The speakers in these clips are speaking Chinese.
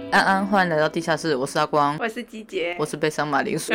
安安，欢迎来到地下室，我是阿光， 我是鸡姐， 我是悲伤马铃薯。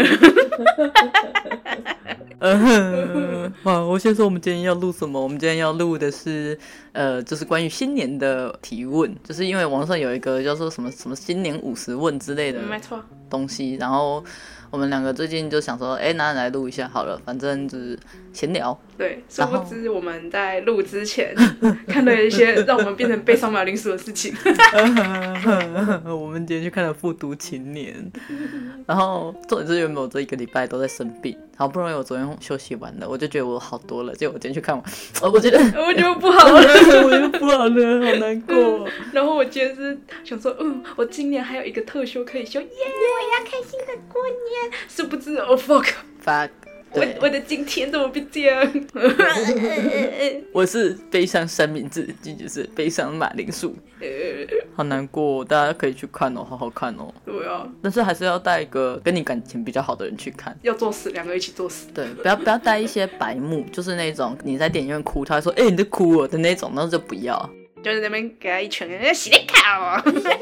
好，我先说我们今天要录什么。我们今天要录的是就是关于新年的提问，就是因为网上有一个叫做什么新年50问之类的没错东西，然后我们两个最近就想说那来录一下好了，反正就是闲聊。 对，殊不知我们在录之前看了一些让我们变成悲伤马铃薯的事情。 我们今天去看了《复读青年》，然后重点是原本我这一个礼拜都在生病，好不容易我昨天休息完了，我就觉得我好多了，结果我今天去看完，我觉得不好了， 我觉得不好了，好难过。 然后我今天是想说，我今年还有一一个特休可以休，耶，我要开心的过年。殊不知fuck，我的今天怎么变这样？ 我是悲伤三明治，这就是悲伤马铃薯，好难过，大家可以去看哦，好好看哦。 对啊， 但是还是要带一个跟你感情比较好的人去看， 要作死，两个一起作死。 对，不要带一些白目，就是那种你在电影院哭，他会说你在哭了的那种，然后就不要， 就是那边给他一拳，洗你卡哦，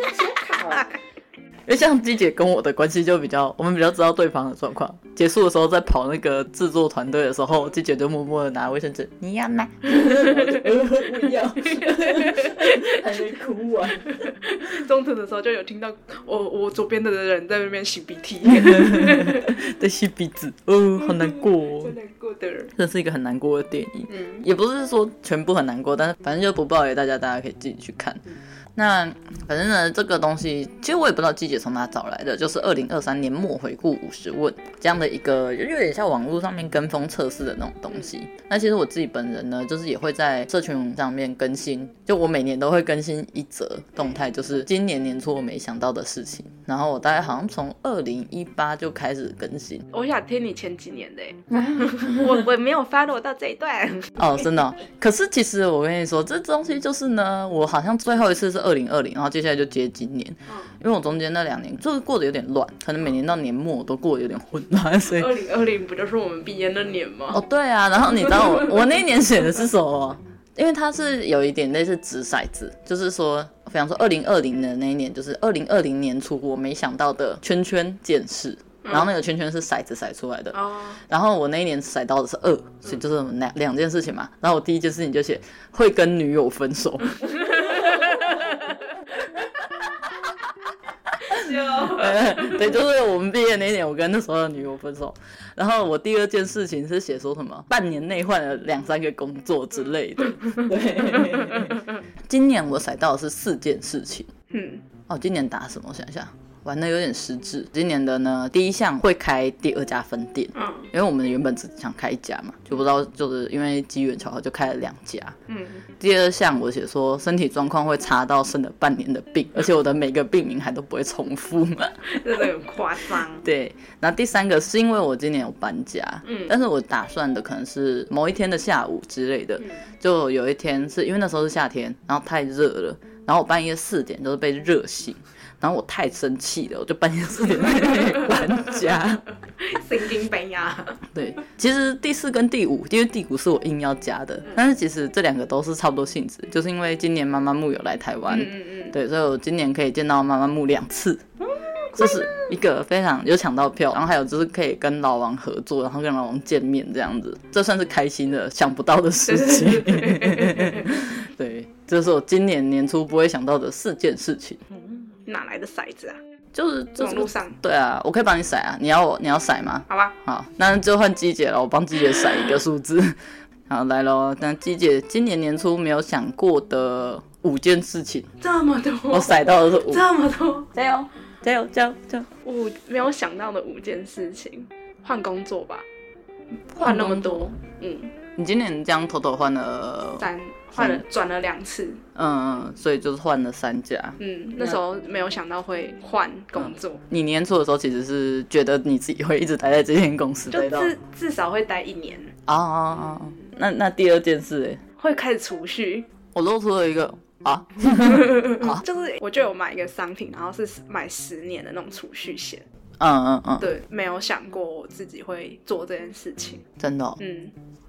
因为像鸡姐跟我的关系就比较，我们比较知道对方的状况。结束的时候在跑那个制作团队的时候，鸡姐就默默的拿卫生纸，你要吗？不要，还没哭完。 中途的时候就有听到我左边的人在那边擤鼻涕， 在吸鼻子，好难过哦。 很难过的人， 这是一个很难过的电影，也不是说全部很难过，但是反正就不爆给大家，大家可以自己去看。那反正呢，这个东西其实我也不知道季姐从哪找来的，就是2023年末回顾50问这样的一个有点像网络上面跟风测试的那种东西。那其实我自己本人呢，就是也会在社群上面更新，就我每年都会更新一则动态，就是今年年初我没想到的事情。然后我大概好像从2018就开始更新。 我想听你前几年的我没有 follow 到这一段哦，真的可是其实我跟你说，这东西就是呢，我好像最后一次是2020，然后接下来就接今年，因为我中间那2年就是过得有点乱，可能每年到年末我都过得有点混乱，所以 2020不就是我们毕业那年吗？ 哦，对啊，然后你知道我那一年写的是什么？因为它是有一点类似掷骰子，就是说，比方说2020的那一年，就是2020年初我没想到的圈圈件事。然后那个圈圈是骰子骰出来的，然后我那一年骰到的是2，所以就是两件事情嘛。然后我第一件事情就写会跟女友分手。对，就是我们毕业那一年，我跟那时候的女友分手。然后我第二件事情是写说什么半年内换了2-3个工作之类的。对，今年我骰到的是4件事情。今年打什么？我想一下。玩的有点失智。今年的呢，第一项会开第2家分店，因为我们原本只想开1家嘛，就不知道就是因为机缘巧合就开了2家。第二项我写说身体状况会差到生了半年的病，而且我的每个病名还都不会重复嘛， 真的很夸张。 对，然后第3个是因为我今年有搬家，但是我打算的可能是某一天的下午之类的，就有一天是因为那时候是夏天，然后太热了，然后我半夜4点就是被热醒。然后我太生气了，我就半夜4点在那里搬家， 神经病啊！ 对，其实第4跟第5，因为第5是我硬要加的，但是其实这2个都是差不多性质，就是因为今年妈妈木有来台湾，对，所以我今年可以见到妈妈木2次，这是一个非常有抢到票，然后还有就是可以跟老王合作，然后跟老王见面这样子，这算是开心的想不到的事情。对，这是我今年年初不会想到的4件事情。 哪来的骰子啊？ 就是网络上。 对啊，我可以帮你骰啊，你要骰吗？ 好吧。 好，那就换鸡姐了，我帮鸡姐骰一个数字。好，来咯，那鸡姐今年年初没有想过的5件事情。 这么多？ 我骰到的是5。 这么多？ 加油！加油！加油！加油！ 我没有想到的5件事情，换工作吧。换那么多， 你今年这样偷偷换了转了2次， 所以就是换了3家。 那时候没有想到会换工作。 你年初的时候其实是觉得你自己会一直待在这间公司， 就至少会待1年。 那第2件事会开始储蓄。 我露出了一个就是我就有买一个商品，然后是买10年的那种储蓄险。对，没有想过我自己会做这件事情。 真的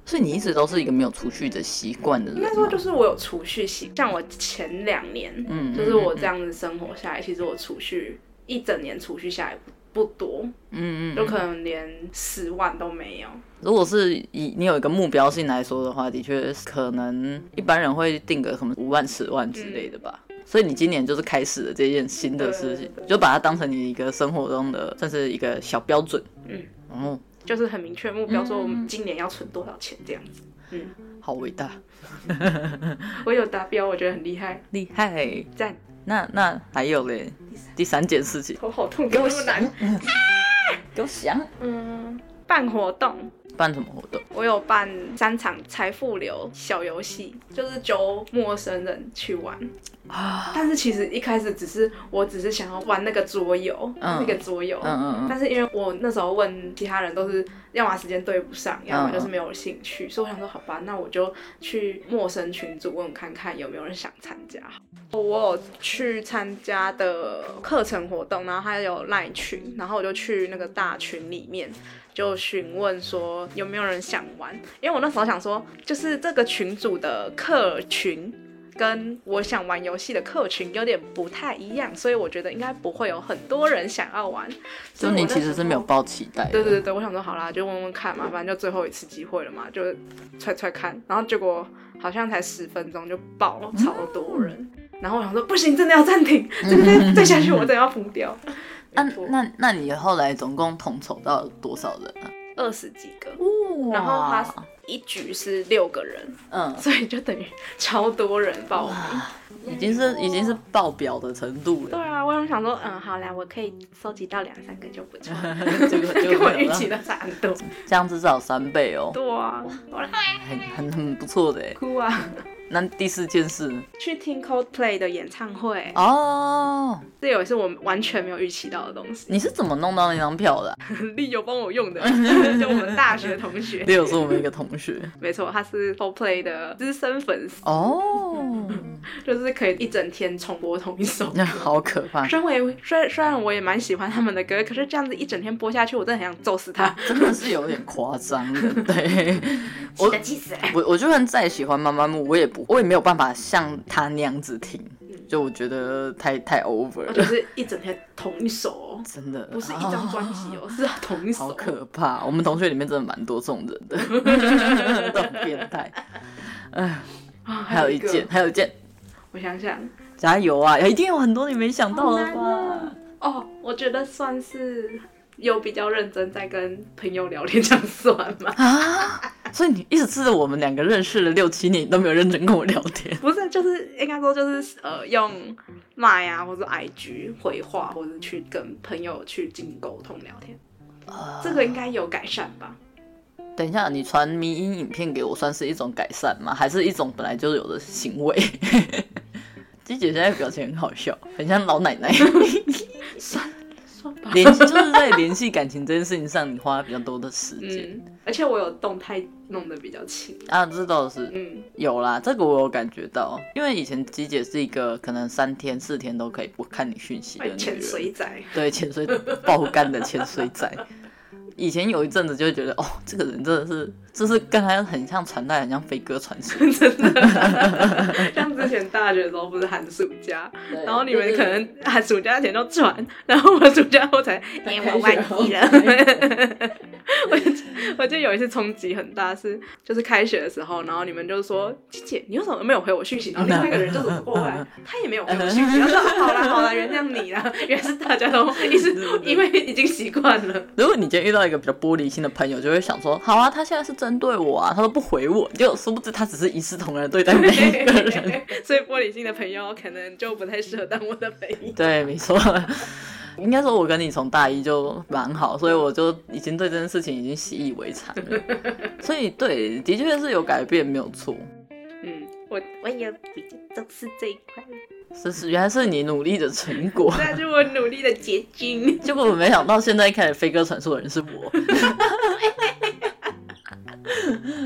所以你一直都是一个没有储蓄的习惯的人吗？ 应该说就是我有储蓄习惯，像我前2年，就是我这样子生活下来，其实我储蓄一整年储蓄下来不多，就可能连10万都没有。 如果是以你有一个目标性来说的话，的确可能一般人会定个什么5万、10万之类的吧。所以你今年就是开始了这件新的事情，就把它当成你一个生活中的算是一个小标准。 就是很明确目标，说我们今年要存多少钱这样子。 好伟大！ 我有达标，我觉得很厉害， 厉害， 赞。 那还有嘞，第三件事情， 头好痛，给我想， 给我想， 办活动。 办什么活动？ 我有办3场财富流小游戏，就是揪陌生人去玩。但是其实一开始我只是想要玩那个桌游，那个桌游。但是因为我那时候问其他人都是要么时间对不上，要么就是没有兴趣，所以我想说好吧，那我就去陌生群组问看看有没有人想参加。我有去参加的课程活动，然后还有 LINE 群，然后我就去那个大群里面就询问说有没有人想玩，因为我那时候想说，就是这个群组的客群跟我想玩游戏的客群有点不太一样，所以我觉得应该不会有很多人想要玩。 就你其实是没有抱期待的。 对，我想说好啦，就问问看嘛，反正就最后一次机会了嘛，就揣看。然后结果好像才10分钟就爆了，超多人。然后我想说不行，真的要暂停，这个再下去我真的要疯掉。 那你后来总共统筹到多少人啊 ？20几个，然后他一局是6个人，所以就等于超多人报名， 已经是爆表的程度了。 对啊，我想说，好啦，我可以收集到2-3个就不错，跟我预期的差很多， 这样至少3倍哦。 对啊， 很不错的哎， 哭啊！ 那第4件事， 去听 Coldplay 的演唱会哦， 这也是我完全没有预期到的东西。 你是怎么弄到那张票的啊？ 丽友帮我用的，就我们大学同学。 丽友是我们一个同学， 没错，他是 Coldplay 的资深粉丝哦， 就是可以一整天重播同一首歌， 好可怕。虽然我也蛮喜欢他们的歌，可是这样子一整天播下去，我真的很想揍死他， 真的是有点夸张的。对， 气死我就算再喜欢妈妈木，我也没有办法像他那样子听，就我觉得太 over 了。 就是一整天同一首真的不是一张专辑是同一首。 好可怕！我们同学里面真的蛮多这种人的，这种变态。还有一件， 我想想， 加油啊！一定有很多你没想到的吧？ 我觉得算是有比较认真在跟朋友聊天，这样算吗？ 所以你一直是我们2个认识了6-7年，你都没有认真跟我聊天？ 不是，就是应该说就是用 LINE 啊，或者 IG 回话，或者去跟朋友去进行沟通聊天，这个应该有改善吧？ 等一下，你传迷因影片给我，算是一种改善吗？还是一种本来就有的行为？鸡姐现在表情很好笑，很像老奶奶。 算吧， 就是在联系感情这件事情上，你花比较多的时间， 而且我有动态弄得比较轻啊，这倒是，有啦，这个我有感觉到，因为以前鸡姐是一个可能3天4天都可以不看你讯息的女人， 潜水仔， 对，潜水爆干的潜水仔。以前有一阵子就会觉得，这个人真的是，就是跟他很像传代，很像飞鸽传书， 真的。像之前大学的时候不是寒暑假，然后你们可能寒暑假前都传，然后我暑假后才，我忘记了。我记得有一次冲击很大，就是开学的时候，然后你们就说，姐，你为什么没有回我讯息？然后另外一个人就走过来，他也没有回我讯息，然后说好啦，原谅你啦。原来是大家都因为已经习惯了。 如果你今天遇到一个比较玻璃心的朋友，就会想说，好啊，他现在是针对我啊，他都不回我，就殊不知他只是一视同仁对待每一个人。 所以玻璃心的朋友可能就不太适合当我的朋友。 对，没错。应该说我跟你从大一就蛮好，所以我就已经对这件事情已经习以为常了。所以对，的确是有改变，没有错。 我也比较重视这一块。 原来是你努力的成果， 那是我努力的结晶。 结果我没想到现在开始飞鸽传书的人是我。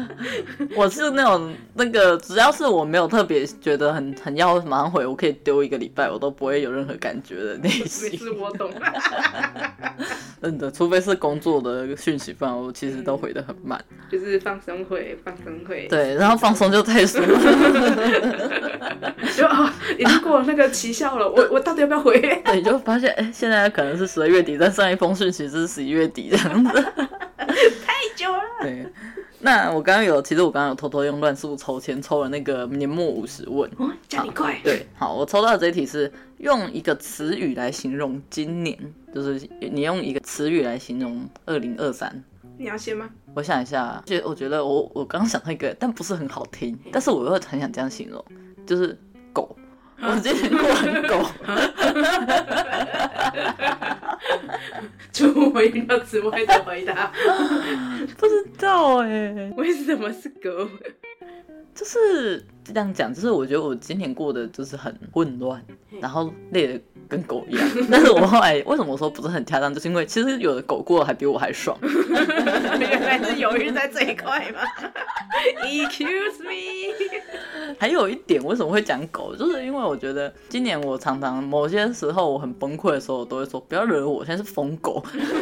我是那个只要是我没有特别觉得很要马上回，我可以丢1个礼拜我都不会有任何感觉的类型。 没事，我懂。 真的，除非是工作的讯息，不然我其实都回得很慢。 就是放松回。 对，然后放松就太爽了。 就已经过了那个期效了，我到底要不要回？ 对，就发现现在可能是12月底，但上一封讯息是11月底这样子。 太久了。 对。那我刚刚有偷偷用乱数抽签抽了那个年末50问。 加你快。 对，好，我抽到的这一题是用一个词语来形容今年，就是你用一个词语来形容2023。 你要先吗？ 我想一下，我觉得我刚刚想到一个，但不是很好听，但是我又很想这样形容，就是狗。我今年过很狗。 出乎意料之外的回答。 不知道欸， 为什么是狗？ 就是这样讲，就是我觉得我今年过得就是很混乱，然后累得跟狗一样。但是我后来为什么我说不是很恰当，就是因为其实有的狗过得还比我还爽。 原来是犹豫在这一块吗？Excuse me。 还有一点，为什么会讲狗，就是因为我觉得今年我常常某些时候我很崩溃的时候，我都会说不要惹我，现在是疯狗。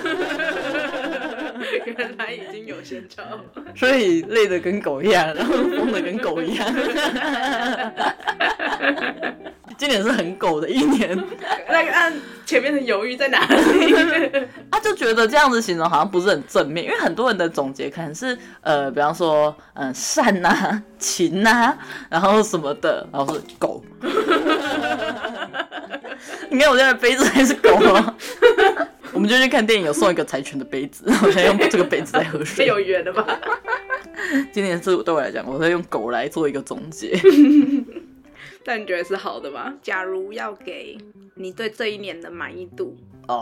原来已经有先兆， 所以累得跟狗一样，然后疯得跟狗一样。今年是很狗的一年。 那个按前面的犹豫在哪里？ 就觉得这样子形容好像不是很正面，因为很多人的总结可能是比方说善啊、勤啊，然后什么的，然后是狗。你看我现在的杯子还是狗吗？我们就去看电影，有送一个柴犬的杯子，我现在用这个杯子在喝水。 太有缘了吧？ 今年是对我来讲，我在用狗来做一个总结。 但你觉得是好的吗？假如要给你对这一年的满意度，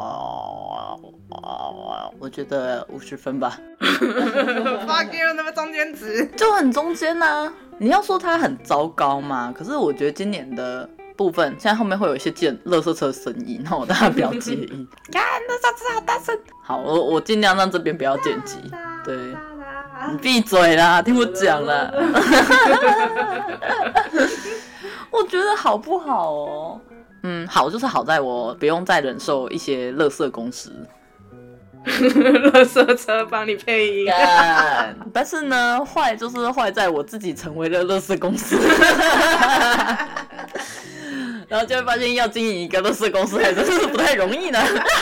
我觉得50分吧。 fuck you， 那么中间值就很中间啊。你要说它很糟糕吗？可是我觉得今年的部分，现在后面会有一些垃圾车声音，然后大家不要介意。看，垃圾车好大声。好，我尽量让这边不要剪辑。对，你闭嘴啦，听我讲啦。我觉得好不好哦？好就是好在我不用再忍受一些垃圾公司。 垃圾车帮你配音。 但是呢，坏就是坏在我自己成为了垃圾公司。然后就会发现要经营一个垃圾公司还真是不太容易呢。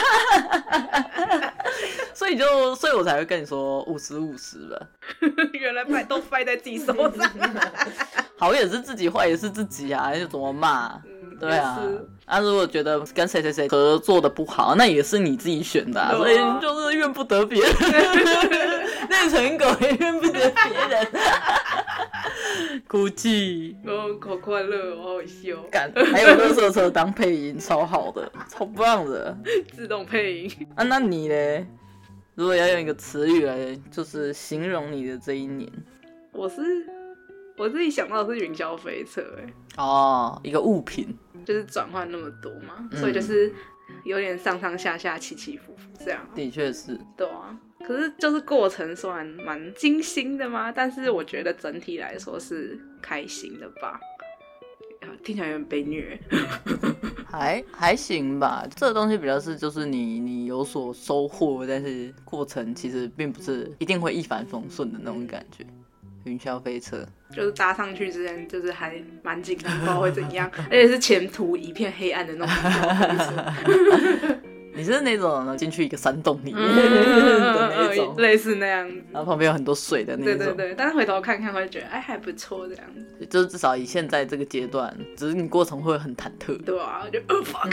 所以我才会跟你说50-50吧。 原来都败在自己手上。 好也是自己，坏也是自己啊，又怎么骂？对啊，如果觉得跟谁合作的不好，那也是你自己选的所以就是怨不得别人。内成狗也怨不得别人。哭泣。 好快乐，好好笑。 还有垃圾车当配音，超好的，超棒的。 自动配音。 那你咧？如果要用一个词语来就是形容你的这一年， 我自己想到的是云霄飞车。 一个物品， 就是转换那么多嘛，所以就是有点上上下下起起伏伏这样。 的确是。 对啊，可是就是过程虽然蛮精心的嘛，但是我觉得整体来说是开心的吧。听起来有点被虐。 还行吧，这个东西比较是就是你有所收获，但是过程其实并不是一定会一帆风顺的那种感觉。云霄飞车就是搭上去之前就是还蛮紧张，不知道会怎样，而且是前途一片黑暗的那种云霄飞车。 你是那种进去一个山洞里面的那种， 类似那样， 然后旁边有很多水的那种。 对对对，但是回头看看会觉得还不错这样子。 就是至少以现在这个阶段，只是你过程会很忐忑。 对啊，就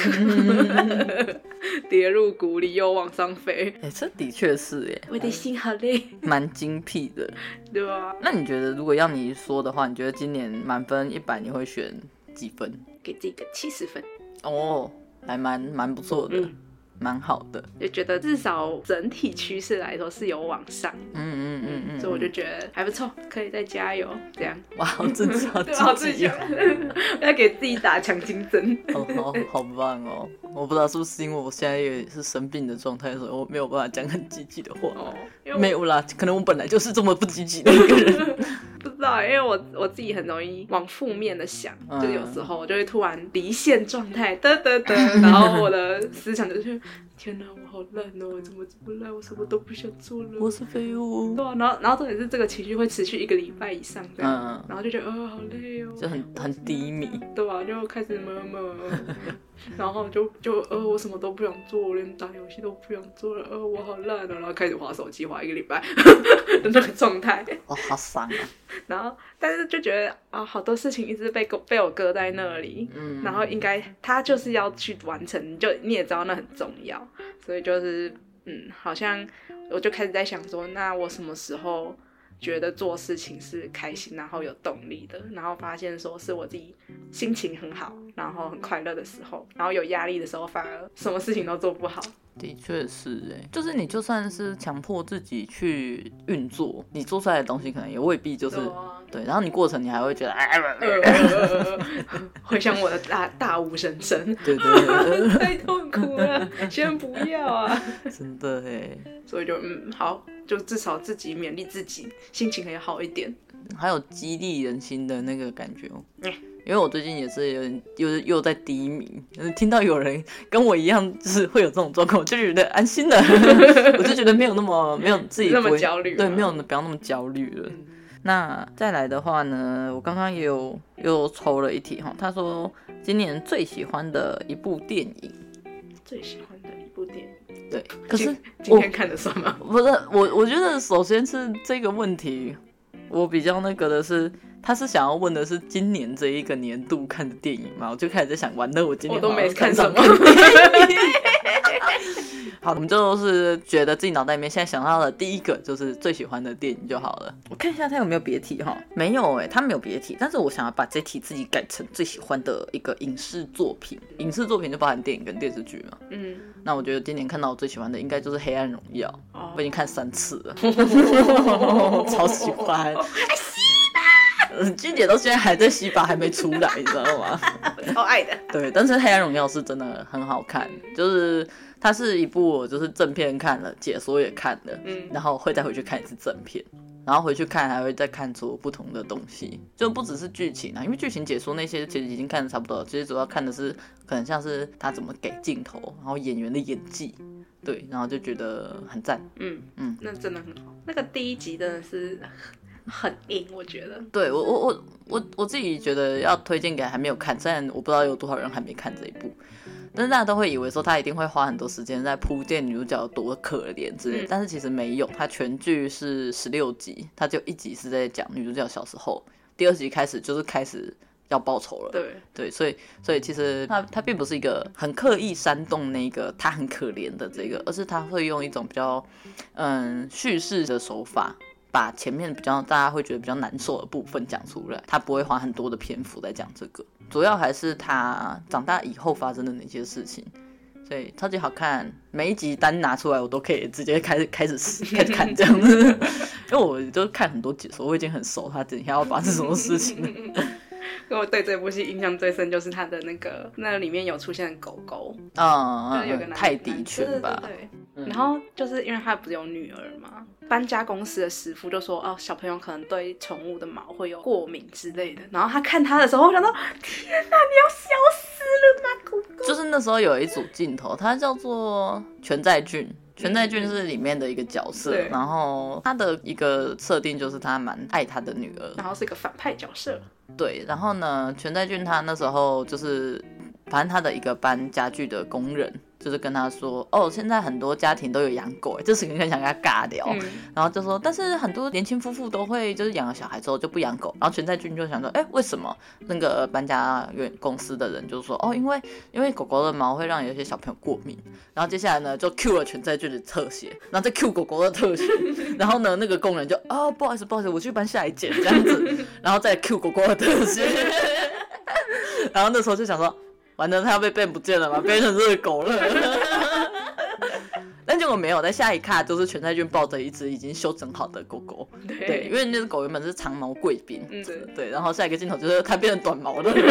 fuck， 跌入谷里又往上飞。 这的确是我的心好累， 蛮精辟的。 对啊。 那你觉得如果要你说的话，你觉得今年满分100你会选几分？ 给自己个70分。 还蛮不错的。蛮好的， 就觉得至少整体趋势来说是有往上，所以我就觉得还不错，可以再加油，这样。 哇，好自己好自己要给自己打强心针。 好棒哦！我不知道是不是因为我现在也是生病的状态，所以我没有办法讲很积极的话。没有啦，可能我本来就是这么不积极的一个人。 不知道，因为我自己很容易往负面的想，就有时候我就会突然离线状态，然后我的思想就是天哪，我好烂哦，我怎么这么烂，我什么都不想做了， 我是废物。 对啊，然后重点是这个情绪会持续1个礼拜以上这样，然后就觉得好累哦， 就很低迷， 对啊，就开始然后就我什么都不想做，我连打游戏都不想做了，我好烂哦，然后开始滑手机滑1个礼拜的那个状态， 哇，好伤啊！ 然后但是就觉得好多事情一直被我搁在那里，然后应该他就是要去完成，你也知道那很重要，所以就是好像我就开始在想说，那我什么时候觉得做事情是开心然后有动力的，然后发现说是我自己心情很好然后很快乐的时候，然后有压力的时候反而什么事情都做不好。 的确是就是你就算是强迫自己去运作，你做出来的东西可能也未必就是对，然后你过程你还会觉得会像我的大无声声， 对太痛苦了，先不要啊， 真的所以就好，就至少自己勉励自己，心情可以好一点， 还有激励人心的那个感觉因为我最近也是有点又在低迷，听到有人跟我一样就是会有这种状况，我就觉得安心了我就觉得没有自己那么焦虑， 对，不要那么焦虑了。那再来的话呢，我刚刚也又抽了一题他说今年最喜欢的一部电影， 最喜欢的一部电影， 对，可是今天看的算吗？ 不是，我觉得首先是这个问题，我比较那个的是，他是想要问的是今年这一个年度看的电影嘛？我就开始在想，完了，我今年我都没看什么。 好，我们就是觉得自己脑袋里面现在想到的第一个就是最喜欢的电影就好了。我看一下他有没有别题没有他没有别题，但是我想要把这题自己改成最喜欢的一个影视作品。影视作品就包含电影跟电视剧嘛。那我觉得今年看到我最喜欢的应该就是《黑暗荣耀》，我已经看3次了，超喜欢。君姐到现在还在洗把还没出来，你知道吗？ 超爱的。 对，但是《黑暗荣耀》是真的很好看，就是它是一部我就是正片看了，解说也看了，然后会再回去看一次正片，然后回去看还会再看出不同的东西，就不只是剧情因为剧情解说那些其实已经看得差不多了，其实主要看的是可能像是他怎么给镜头，然后演员的演技，对，然后就觉得很赞。 那真的很好。那个第一集真的是很硬，我觉得。 对，我自己觉得要推荐给还没有看，虽然我不知道有多少人还没看这一部，但是大家都会以为说他一定会花很多时间在铺垫女主角有多可怜之类的，但是其实没有，他全剧是16集，他就1集是在讲女主角小时候，第2集开始就是开始要报仇了。对，所以其实他并不是一个很刻意煽动那个他很可怜的这个，而是他会用一种比较叙事的手法，把前面比较大家会觉得比较难受的部分讲出来，他不会花很多的篇幅在讲这个，主要还是他长大以后发生的那些事情，所以超级好看，每一集单拿出来我都可以直接开始看这样子因为我就看很多解说，我已经很熟他等一下要发生什么事情了我对这部戏印象最深就是他的那里面有出现的狗狗，就是有个泰迪犬吧， 对。然后就是因为他不是有女儿嘛，搬家公司的师傅就说小朋友可能对宠物的毛会有过敏之类的，然后他看他的时候我想说天哪，你要消失了吗狗狗。 就是那时候有一组镜头，它叫做全在俊是里面的一个角色，然后他的一个设定就是他蛮爱他的女儿， 然后是一个反派角色。 对，然后呢全在俊他那时候就是反正他的一个搬家具的工人就是跟他说现在很多家庭都有养狗，就是很想跟他尬聊，然后就说但是很多年轻夫妇都会就是养了小孩之后就不养狗，然后全在俊就想说为什么？那个搬家公司的人就说因为狗狗的毛会让有些小朋友过敏，然后接下来呢就 cue 了全在俊的特写，然后再 cue 狗狗的特写然后呢那个工人就不好意思我去搬下一件这样子然后再 cue 狗狗的特写然后那时候就想说完了他要被变不见了嘛，变成这个狗了但结果没有，在下一卡就是全在俊抱着一只已经修整好的狗狗，对，因为那只狗原本是长毛贵宾，对，然后下一个镜头就是它变成短毛的哥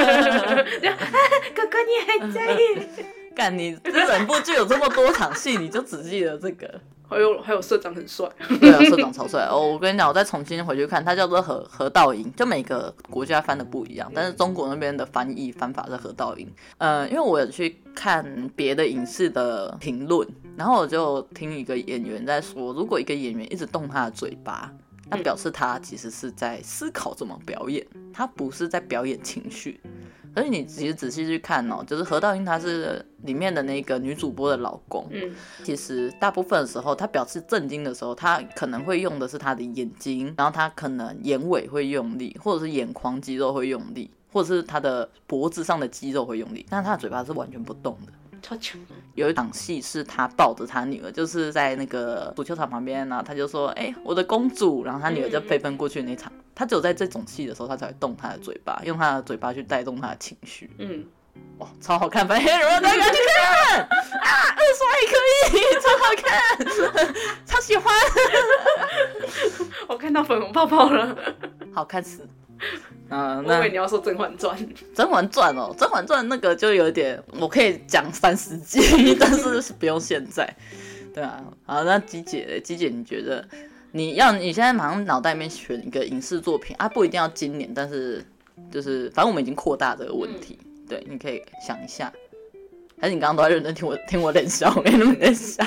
哥你还在干你这整部剧有这么多场戏你就只记得这个还有社长很帅。 对啊，社长超帅哦！我跟你讲，我再重新回去看，它叫做河道营，就每个国家翻的不一样，但是中国那边的翻法是河道营。因为我有去看别的影视的评论，然后我就听一个演员在说，如果一个演员一直动他的嘴巴，那表示他其实是在思考怎么表演，他不是在表演情绪。而且你其实仔细去看哦，就是河道英她是里面的那个女主播的老公，其实大部分的时候他表示震惊的时候，他可能会用的是他的眼睛，然后他可能眼尾会用力，或者是眼眶肌肉会用力，或者是他的脖子上的肌肉会用力，但是他的嘴巴是完全不动的。 超强！ 有一场戏是他抱着他女儿，就是在那个足球场旁边，然后他就说：“我的公主。”然后他女儿就飞奔过去那场。他只有在这种戏的时候，他才会动他的嘴巴，用他的嘴巴去带动他的情绪。哇，超好看！反正大家去看啊，二刷也可以，超好看，超喜欢。 我看到粉红泡泡了， 好看死。 我以为你要说《甄嬛传》。 甄嬛传哦，甄嬛传那个就有点，我可以讲30集，但是不用现在。对啊，好，那鸡姐，你觉得你现在马上脑袋里面选一个影视作品啊，不一定要今年，但是就是反正我们已经扩大这个问题，对，你可以想一下。还是你刚刚都在认真听我冷笑，没那么在想。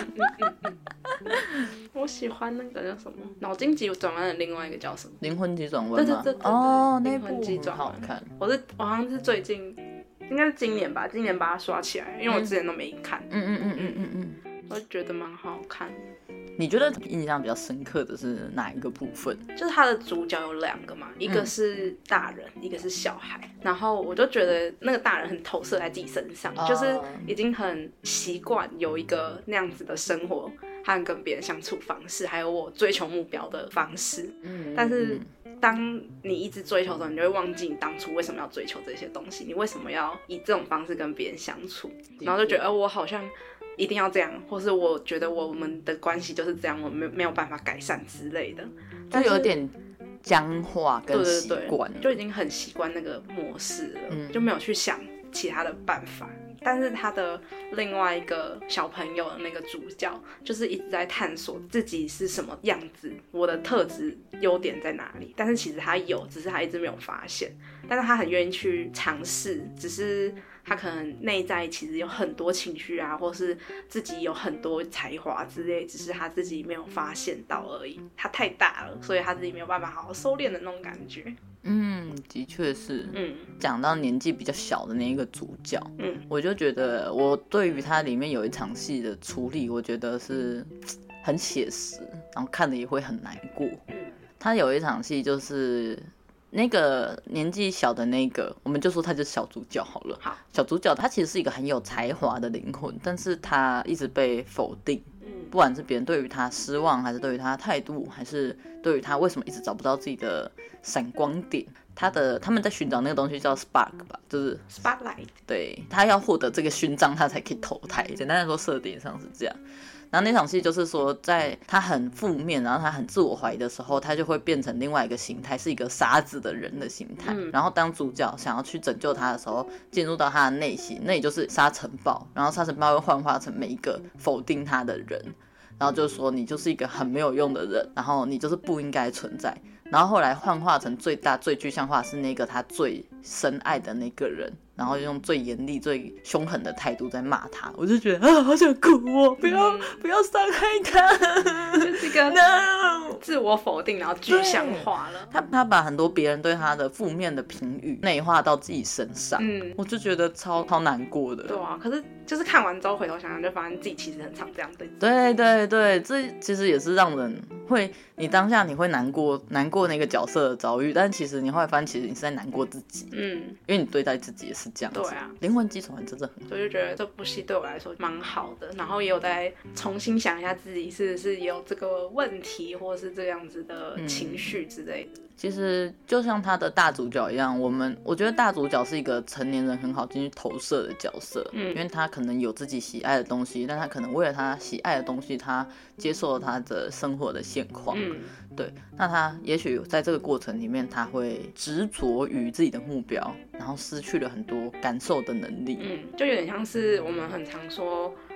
我喜欢那个叫什么《脑筋急转弯》的另外一个叫什么？ 灵魂急转弯吗？ 对， 哦，那部很好看。 我好像是最近，应该是今年吧，今年把它刷起来，因为我之前都没看。我就觉得蛮好看。 你觉得印象比较深刻的是哪一个部分？ 就是他的主角有2个嘛，一个是大人，一个是小孩。然后我就觉得那个大人很投射在自己身上，就是已经很习惯有一个那样子的生活和跟别人相处方式，还有我追求目标的方式。但是当你一直追求的时候，你就会忘记你当初为什么要追求这些东西，你为什么要以这种方式跟别人相处，然后就觉得我好像一定要这样，或是我觉得我们的关系就是这样，我没有办法改善之类的， 就有点僵化跟习惯， 就已经很习惯那个模式了，就没有去想其他的办法。但是他的另外一个小朋友的那个主角，就是一直在探索自己是什么样子，我的特质优点在哪里。但是其实他有，只是他一直没有发现。但是他很愿意去尝试，只是他可能内在其实有很多情绪啊，或是自己有很多才华之类，只是他自己没有发现到而已。他太大了，所以他自己没有办法好好收敛的那种感觉。 的确是。讲到年纪比较小的那一个主角，我就觉得我对于他里面有一场戏的处理，我觉得是很写实，然后看了也会很难过。他有一场戏就是那个年纪小的那个，我们就说他就是小主角好了。 好， 小主角他其实是一个很有才华的灵魂，但是他一直被否定。不管是别人对于他失望，还是对于他的态度，还是对于他为什么一直找不到自己的闪光点，他们在寻找那个东西叫 spark 吧，就是 spotlight。 对，他要获得这个勋章，他才可以投胎。简单来说，设定上是这样。然后那场戏就是说，在他很负面，然后他很自我怀疑的时候，他就会变成另外一个形态，是一个傻子的人的形态。然后当主角想要去拯救他的时候，进入到他的内心，那也就是沙尘暴。然后沙尘暴会幻化成每一个否定他的人，然后就说你就是一个很没有用的人，然后你就是不应该存在。然后后来幻化成最大最具象化是那个他最深爱的那个人，然后用最严厉最凶狠的态度在骂他。我就觉得好想哭哦，不要伤害他， 就是一个 no 自我否定，然后具象化了。 他把很多别人对他的负面的评语内化到自己身上。我就觉得超难过的。 对啊，可是就是看完之后回头想想，就发现自己其实很常这样对。 对，这其实也是让人会，你当下你会难过那个角色的遭遇，但其实你后来发现，其实你是在难过自己。因为你对待自己也是这样子。 对啊， 灵魂基础真的很好。 所以就觉得这部戏对我来说蛮好的，然后也有在重新想一下自己是不是有这个问题，或是这样子的情绪之类的。 其实就像他的大主角一样，我觉得大主角是一个成年人很好进去投射的角色。因为他可能有自己喜爱的东西，但他可能为了他喜爱的东西，他接受了他的生活的现况。对，那他也许在这个过程里面，他会执着于自己的目标，然后失去了很多感受的能力。 就有点像是我们很常说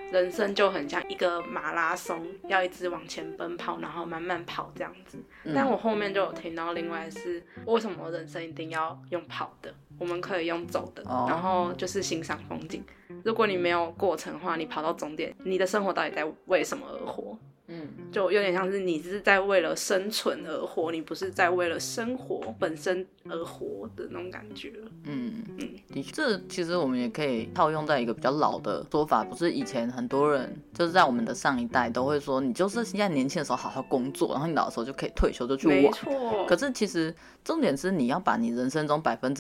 人生就很像一个马拉松，要一直往前奔跑，然后慢慢跑这样子。但我后面就有听到另外是，为什么人生一定要用跑的，我们可以用走的，然后就是欣赏风景。如果你没有过程的话，你跑到终点，你的生活到底在为什么而活？就有点像是你是在为了生存而活，你不是在为了生活本身而活的那种感觉。 的确，这其实我们也可以套用在一个比较老的说法，不是以前很多人就是在我们的上一代都会说，你就是现在年轻的时候好好工作，然后你老的时候就可以退休就去玩。 没错。 可是其实重点是你要把你人生中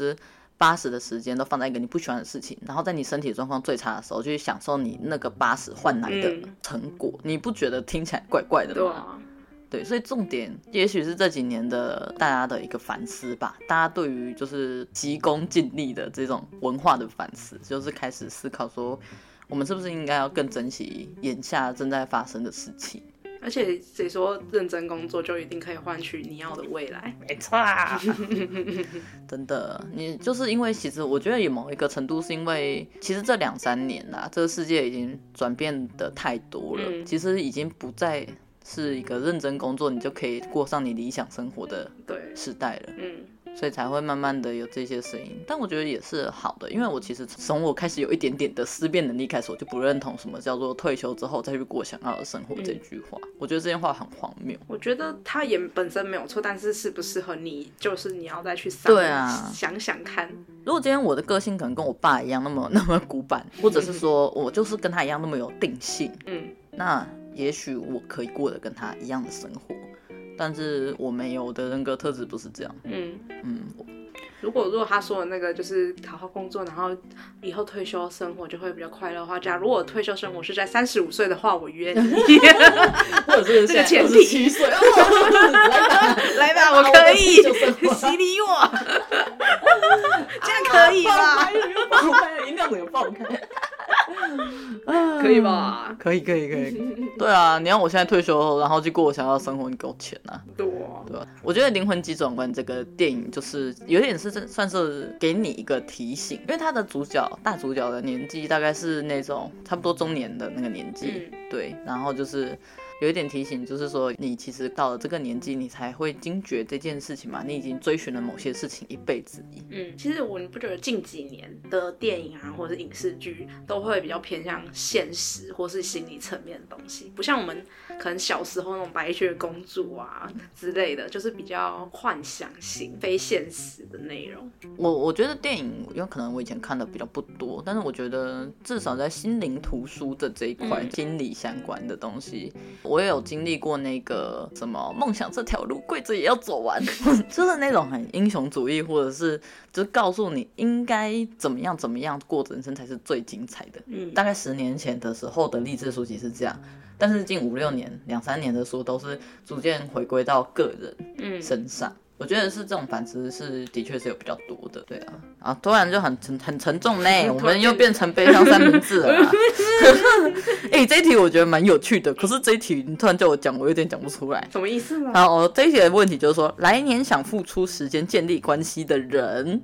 80%的时间都放在一个你不喜欢的事情，然后在你身体状况最差的时候去享受你那个80换来的成果，你不觉得听起来怪怪的吗？ 对啊。 对，所以重点也许是这几年的大家的一个反思吧，大家对于就是急功近利的这种文化的反思，就是开始思考说，我们是不是应该要更珍惜眼下正在发生的事情。 而且谁说认真工作就一定可以换取你要的未来？ 没错啊，真的，你就是因为其实我觉得有某一个程度是因为，其实这2-3年啦，这个世界已经转变的太多了，其实已经不再是一个认真工作你就可以过上你理想生活的时代了。所以才会慢慢的有这些声音，但我觉得也是好的，因为我其实从我开始有一点点的思辨能力开始，我就不认同什么叫做退休之后再去过想要的生活这句话。我觉得这件话很荒谬。 我觉得它也本身没有错，但是适不适合你，就是你要再去想想看。 如果今天我的个性可能跟我爸一样那么古板，或者是说我就是跟他一样那么有定性，那也许我可以过得跟他一样的生活。但是我没有，我的人格特质不是这样。 如果他说的那个就是好好工作，然后以后退休生活就会比较快乐的话，假如我退休生活是在35岁的话，我约你。 或者是这个前提 7岁，来吧， 我可以，洗礼我，这样可以吧？ 爆开，音量整个爆开。 可以吧？ 可以。对啊，你让我现在退休后，然后去过我想要的生活，你给我钱啊？ 对啊。 我觉得《灵魂急转弯》这个电影就是有点是算是给你一个提醒，因为他的大主角的年纪大概是那种差不多中年的那个年纪，对，然后就是有一点提醒，就是说你其实到了这个年纪，你才会惊觉这件事情嘛，你已经追寻了某些事情一辈子。 其实你不觉得近几年的电影啊，或者是影视剧都会比较偏向现实或是心理层面的东西，不像我们可能小时候那种白雪公主啊之类的，就是比较幻想型、非现实的内容。我觉得电影有可能我以前看的比较不多，但是我觉得至少在心灵图书的这一块，心理相关的东西。我也有经历过那个什么梦想这条路跪着也要走完，就是那种很英雄主义，或者是就是告诉你应该怎么样过人生才是最精彩的。大概10年前的时候的励志书籍是这样，但是近5-6年、2-3年的书都是逐渐回归到个人身上。我觉得是这种反思是的确是有比较多的，对啊，突然就很沉重呢，我们又变成悲伤三明治了啦。这一题我觉得蛮有趣的，可是这一题你突然叫我讲，我有点讲不出来， 什么意思呢？ 然后这一题的问题就是说，来年想付出时间建立关系的人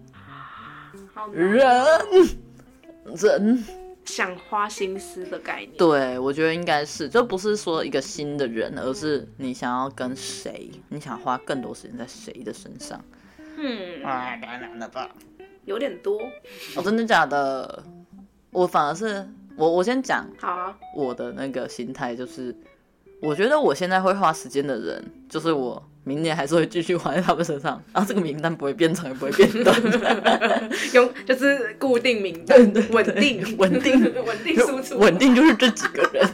想花心思的概念。 对，我觉得应该是，就不是说一个新的人，而是你想要跟谁，你想花更多时间在谁的身上。太难了吧？ 有点多。 真的假的？我反而是我先讲。 好啊。我的那个心态就是，我觉得我现在会花时间的人，就是我明年还是会继续花在他们身上，然后这个名单不会变长也不会变短。 就是固定名单，稳定输出， 稳定就是这几个人。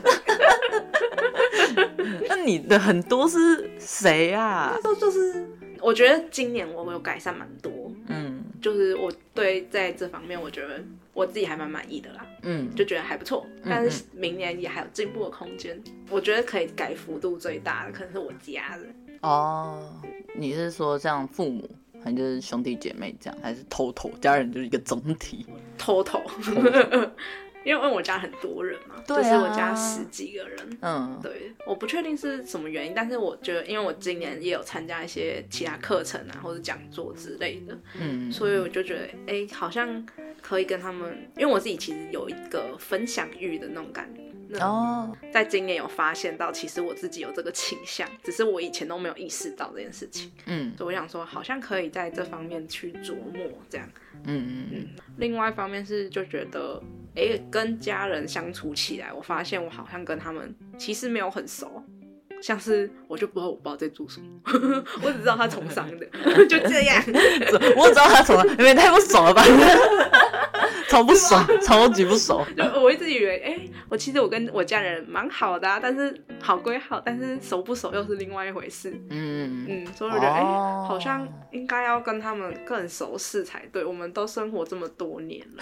那你的很多是谁啊？ 就是我觉得今年我有改善蛮多，就是我对在这方面我觉得我自己还蛮满意的啦，就觉得还不错，但是明年也还有进步的空间。我觉得可以改幅度最大的可能是我家人。 你是说像父母还是兄弟姐妹这样，还是total家人就是一个总体 ？total 因为我家很多人嘛，就是我家10几个人。对，我不确定是什么原因，但是我觉得，因为我今年也有参加一些其他课程啊，或者讲座之类的，所以我就觉得，好像可以跟他们，因为我自己其实有一个分享欲的那种感觉， 在今年有发现到，其实我自己有这个倾向，只是我以前都没有意识到这件事情。所以我想说，好像可以在这方面去琢磨这样。另外一方面是就觉得，跟家人相处起来，我发现我好像跟他们其实没有很熟。像是我就不知道我爸在做什么，我只知道他从商的，就这样。 我只知道他从商，因为太不熟了吧？超不熟，超级不熟。 就我一直以为，其实我跟我家人蛮好的但是好归好，但是熟不熟又是另外一回事。所以我觉得，好像应该要跟他们更熟识才对。我们都生活这么多年了，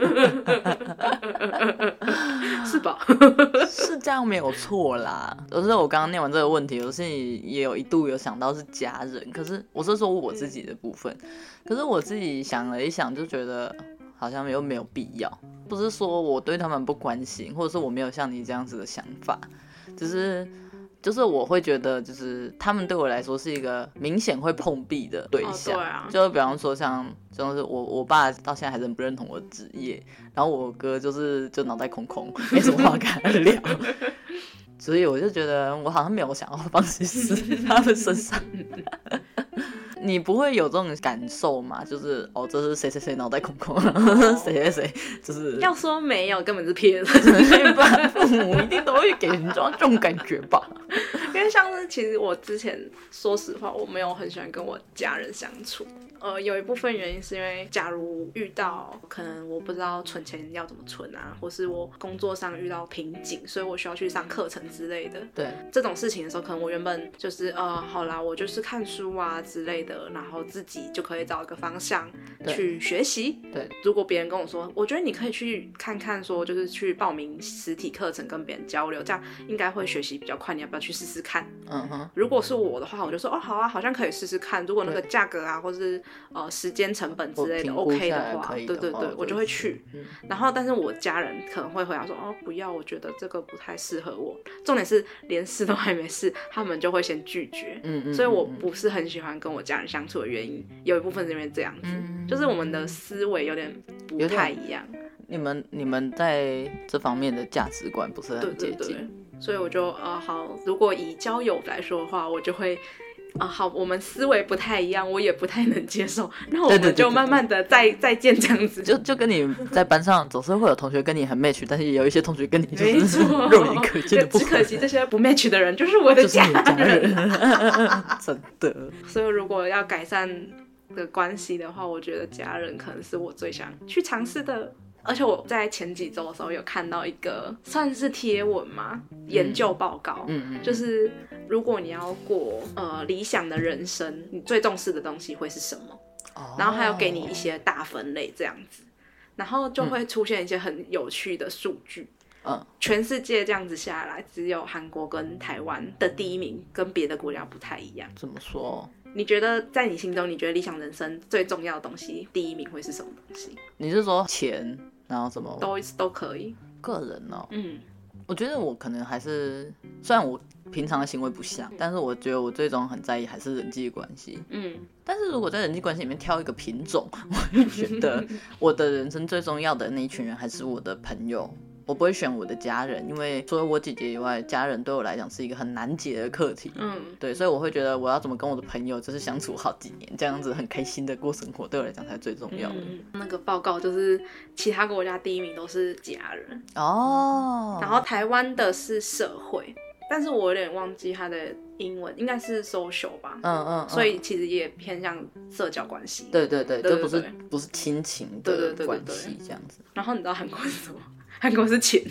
是吧？ 是这样没有错啦。可是我刚刚念完这个问题，我心里也有一度有想到是家人，可是我是说我自己的部分。可是我自己想了一想，就觉得好像又没有必要。不是说我对他们不关心，或者是我没有像你这样子的想法，就是我会觉得，就是他们对我来说是一个明显会碰壁的对象。就比方说就是我爸到现在还是很不认同我的职业，然后我哥就脑袋空空，没什么话跟他聊。所以我就觉得我好像没有想要放弃死他们身上。你不会有这种感受吗？就是这是谁谁谁脑袋空空，谁谁谁就是要说没有，根本是骗人。 父母一定都会给人这种感觉吧？ 因为像是其实我之前说实话，我没有很喜欢跟我家人相处。有一部分原因是因为，假如遇到可能我不知道存钱要怎么存啊，或是我工作上遇到瓶颈，所以我需要去上课程之类的。 对这种事情的时候，可能我原本就是好啦，我就是看书啊之类的，然后自己就可以找一个方向去学习。 对， 如果别人跟我说，我觉得你可以去看看说，就是去报名实体课程跟别人交流，这样应该会学习比较快，你要不要去试试看？如果是我的话，我就说好啊，好像可以试试看。如果那个价格啊，或是时间成本之类的 OK 的话，对，我就会去。然后但是我家人可能会回答说不要，我觉得这个不太适合我。重点是连试都还没试，他们就会先拒绝。所以我不是很喜欢跟我家人相处的原因，有一部分是因为这样子，就是我们的思维有点不太一样。 你们在这方面的价值观不是很接近。 对，所以我就好，如果以交友来说的话，我就会好，我们思维不太一样，我也不太能接受，那我们就慢慢的再见这样子。 就跟你在班上总是会有同学跟你很 match， 但是也有一些同学跟你就是肉眼可见的不合。 只可惜这些不 match 的人就是我的家人。 真的。 所以如果要改善的关系的话，我觉得家人可能是我最想去尝试的。而且我在前几周的时候有看到一个算是贴文嘛，研究报告，就是如果你要过理想的人生，你最重视的东西会是什么？然后还有给你一些大分类这样子，然后就会出现一些很有趣的数据。全世界这样子下来，只有韩国跟台湾的第一名跟别的国家不太一样。 怎么说？ 你觉得在你心中，你觉得理想人生最重要的东西，第一名会是什么东西？ 你是说钱，然后什么都可以？ 个人哦，我觉得我可能还是，虽然我平常的行为不像，但是我觉得我最终很在意还是人际关系。但是如果在人际关系里面挑一个品种，我就觉得我的人生最重要的那一群人还是我的朋友。我不会选我的家人，因为除了我姐姐以外，家人对我来讲是一个很难解的课题。对，所以我会觉得我要怎么跟我的朋友就是相处好几年，这样子很开心的过生活，对我来讲才最重要的。 那个报告就是其他国家第一名都是家人然后台湾的是社会，但是我有点忘记它的英文，应该是 social 吧。所以其实也偏向社交关系。 对，就不是亲情的关系这样子。 然后你知道韩国是什么？韩国是钱。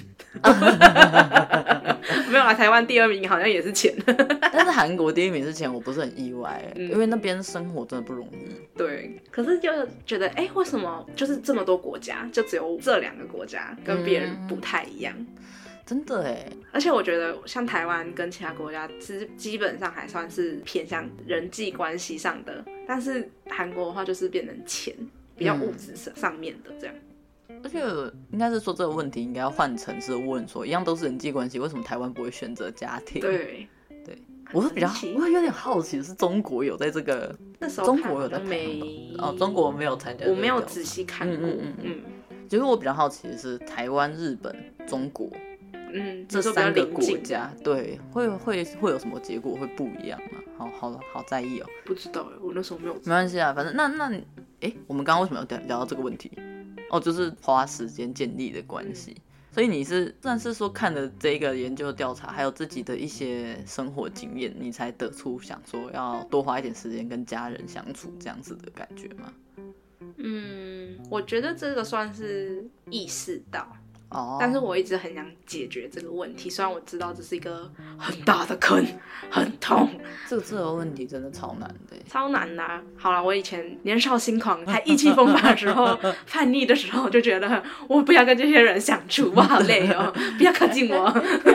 没有啦，台湾第二名好像也是钱。 但是韩国第一名是钱，我不是很意外，因为那边生活真的不容易。 对，可是就觉得为什么就是这么多国家，就只有这2个国家跟别人不太一样？ 真的耶。 而且我觉得像台湾跟其他国家基本上还算是偏向人际关系上的，但是韩国的话就是变成钱，比较物质上面的这样。 而且应该是说这个问题应该要换成是问说，一样都是人际关系，为什么台湾不会选择家庭？ 对， 我是我有点好奇的是中国有在这个， 那时候中国有在中国没有参加， 我没有仔细看过。 其实我比较好奇的是台湾、日本、中国这3个国家，对，会有什么结果会不一样吗？好在意哦。 不知道我那时候没有。 没关系啊，反正那我们刚刚为什么要聊到这个问题？就是花时间建立的关系。所以你是算是说看了这个研究调查，还有自己的一些生活经验，你才得出想说要多花一点时间跟家人相处这样子的感觉吗？ 我觉得这个算是意识到。但是我一直很想解决这个问题，虽然我知道这是一个很大的坑，很痛。 这个问题真的超难的， 超难的啊。好啦，我以前年少轻狂还意气风发的时候叛逆的时候，就觉得我不要跟这些人相处，我好累哦，不要靠近我。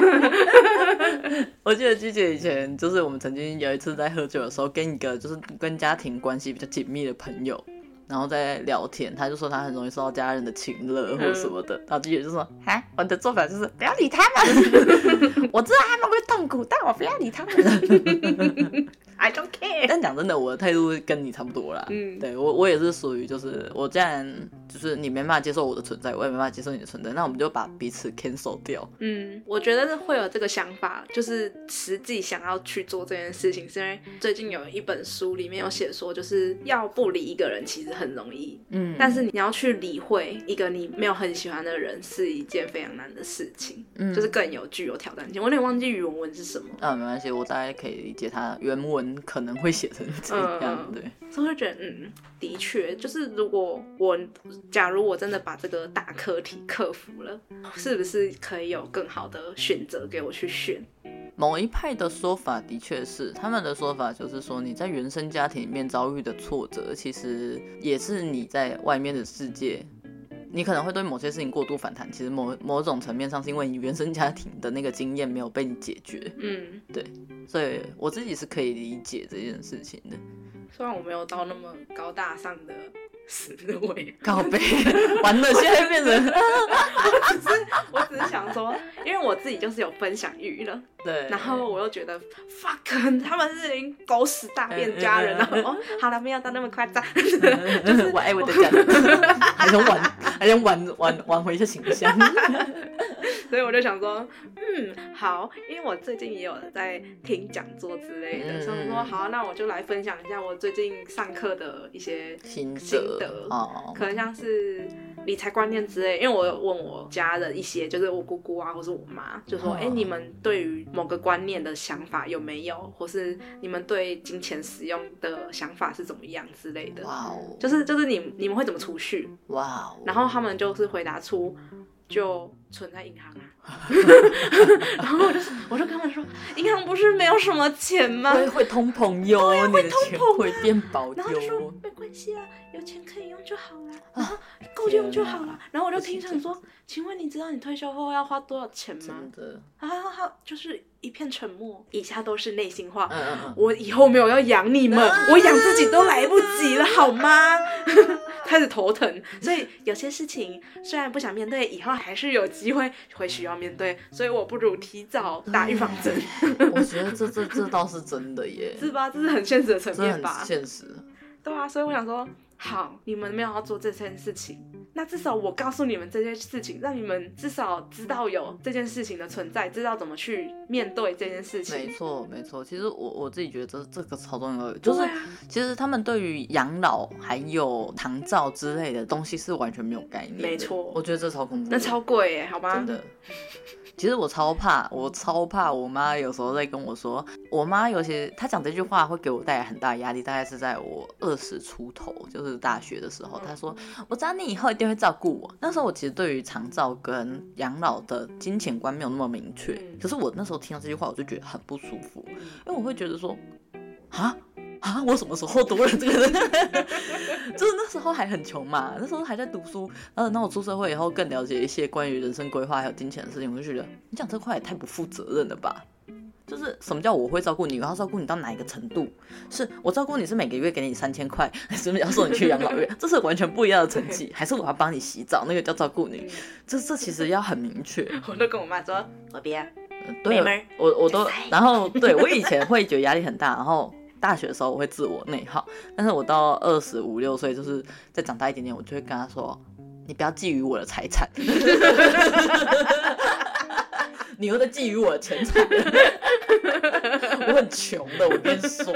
我记得季姐以前就是我们曾经有一次在喝酒的时候，跟一个就是跟家庭关系比较紧密的朋友，然后在聊天，他就说他很容易受到家人的情勒或什么的，然后季姐就说我的做法就是不要理他们，我知道他们会痛苦，但我不要理他们。 I don't care。 但讲真的，我的态度跟你差不多啦。对，我也是属于就是我既然就是你没办法接受我的存在，我也没办法接受你的存在，那我们就把彼此 cancel 掉。 我觉得会有这个想法，就是实际想要去做这件事情，是因为最近有一本书里面有写说，就是要不理一个人其实很容易，但是你要去理会一个你没有很喜欢的人是一件非常难的事情，就是更具有挑战性。我有点忘记原文是什么。 没关系，我大概可以理解它原文可能会写成这样，对。 所以我就觉得，的确，就是假如我真的把这个大课题克服了，是不是可以有更好的选择给我去选？ 某一派的说法的确是，他们的说法就是说，你在原生家庭里面遭遇的挫折，其实也是你在外面的世界。你可能会对某些事情过度反弹，其实某种层面上是因为你原生家庭的那个经验没有被你解决。对，所以我自己是可以理解这件事情的。 虽然我没有到那么高大上的思维， 靠北，完了，现在变成我只是想说，因为我自己就是有分享欲了， 对， 然后我又觉得 fuck， 他们是连狗屎大便家人，然后好了，没有到那么夸张，就是我爱我的家人，还想挽回一下形象。 所以我就想说，好，因为我最近也有在听讲座之类的，所以说好，那我就来分享一下我最近上课的一些心得，可能像是理财观念之类。因为我有问我家人一些，就是我姑姑啊，或是我妈，就说，你们对于某个观念的想法有没有，或是你们对金钱使用的想法是怎么样之类的。就是你们会怎么储蓄？然后他们就是回答出，就存在银行啊。然后我就跟他们说，银行不是没有什么钱吗？ 会通膨哟，你的钱会变薄哟。 然后就说没关系啊，有钱可以用就好了，然后够用就好了。然后我就听想说，请问你知道你退休后要花多少钱吗？ 真的就是一片沉默。以下都是内心话，我以后没有要养你们，我养自己都来不及了，好吗？开始头疼，所以有些事情虽然不想面对，以后还是有机会会需要面对，所以我不如提早打预防针。 我觉得这倒是真的耶， 是吧？这是很现实的层面吧？ 很现实。 对啊，所以我想说，好，你们没有要做这件事情，那至少我告诉你们这件事情，让你们至少知道有这件事情的存在，知道怎么去面对这件事情。 没错。其实我自己觉得这个超重要的，就是其实他们对于养老还有长照之类的东西是完全没有概念的。 没错， 我觉得这超恐怖的， 那超贵耶，好吧？ 真的。其实我超怕我妈有时候在跟我说，我妈尤其她讲这句话会给我带来很大的压力，大概是在我20出头，就是大学的时候，她说我知道你以后一定会照顾我。那时候我其实对于长照跟养老的金钱观没有那么明确，可是我那时候听到这句话我就觉得很不舒服，因为我会觉得说我什么时候多了这个人？就是那时候还很穷嘛，那时候还在读书，那我出社会以后更了解一些关于人生规划还有金钱的事情，我就觉得你讲这块也太不负责任了吧。就是什么叫我会照顾你，我要照顾你到哪一个程度？是我照顾你是每个月给你3000块，还是要送你去养老院？这是完全不一样的层级。还是我要帮你洗澡，那个叫照顾你？这其实要很明确。 我都跟我妈说，我不要。 对，我都，然后对我以前会觉得压力很大，然后大学的时候我会自我内耗，但是我到25、6岁，就是再长大一点点，我就会跟他说，你不要觊觎我的财产。 你又在觊觎我的钱财我很穷的，我跟你说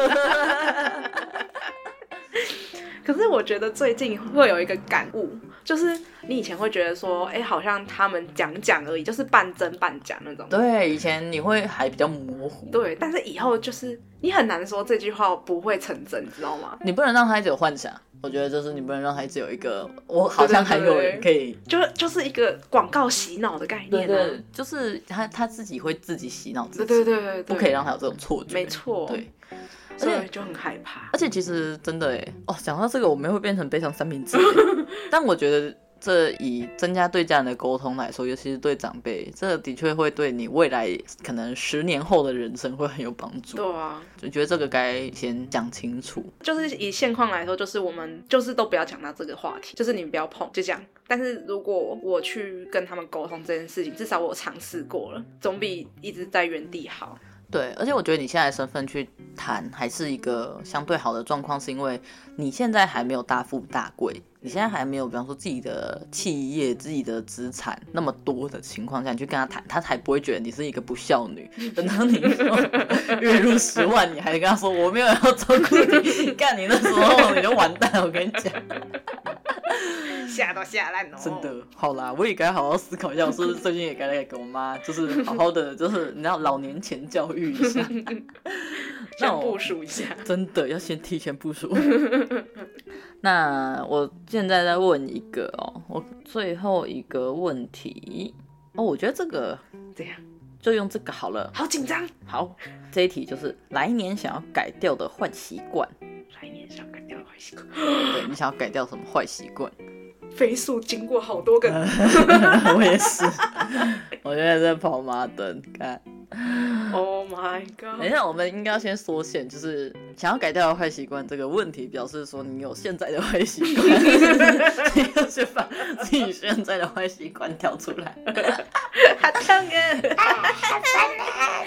可是我觉得最近会有一个感悟，就是你以前会觉得说好像他们讲而已，就是半真半假那种。 对，以前你会还比较模糊。 对，但是以后就是你很难说这句话不会成真，你知道吗？ 你不能让他一直有幻想，我觉得就是你不能让他一直有一个我好像还有人可以， 就是一个广告洗脑的概念。 对，就是他自己会自己洗脑自己。 对， 不可以让他有这种错觉。 没错。 对。 所以就很害怕。 而且其实真的讲到这个我们会变成悲伤三明治但我觉得这以增加对家人的沟通来说，尤其是对长辈，这的确会对你未来可能10年后的人生会很有帮助。 对啊， 就觉得这个该先讲清楚。 就是以现况来说，就是我们就是都不要讲到这个话题，就是你们不要碰，就这样。但是如果我去跟他们沟通这件事情，至少我尝试过了，总比一直在原地好。 对，而且我觉得你现在的身份去谈还是一个相对好的状况，是因为你现在还没有大富大贵，你现在还没有比方说自己的企业、自己的资产那么多的情况下，你去跟他谈，他才不会觉得你是一个不孝女。等到你说月入10万，你还跟他说我没有要照顾你，干你那时候你就完蛋，我跟你讲。 吓都吓烂哦！ 真的，好啦，我也该好好思考一下，我是不是最近也该来给我妈，就是好好的，就是你知道老年前教育一下， 先部署一下， 真的要先提前部署。那我现在再问一个我最后一个问题我觉得这个怎样？ 就用这个好了。 好紧张。 好，这一题就是来年想要改掉的坏习惯。 来年想要改掉的坏习惯？ 对，你想要改掉什么坏习惯？ 飞速经过好多个我也是，我现在在跑马灯看。 Oh my god！ 等一下，我们应该要先缩限，就是想要改掉的坏习惯这个问题，表示说你有现在的坏习惯，你要先把自己现在的坏习惯挑出来。 好痛啊！好烦啊！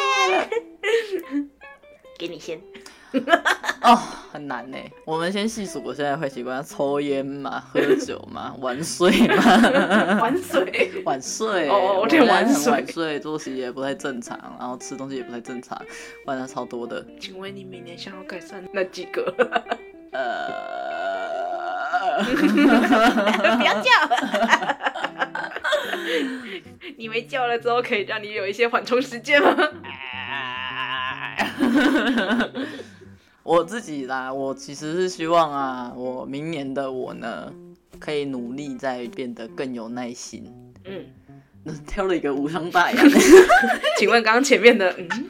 给你先。 很难呢。我们先细数我现在的坏习惯：抽烟嘛，喝酒嘛，晚睡嘛。晚睡我天，晚睡，作息也不太正常，然后吃东西也不太正常，玩的超多的。 请问你明年想要改善那几个？不要叫！你没叫了之后，可以让你有一些缓冲时间吗？ 我自己啦，我其实是希望我明年的我呢，可以努力再变得更有耐心。挑了一个无伤大雅。 请问刚刚前面的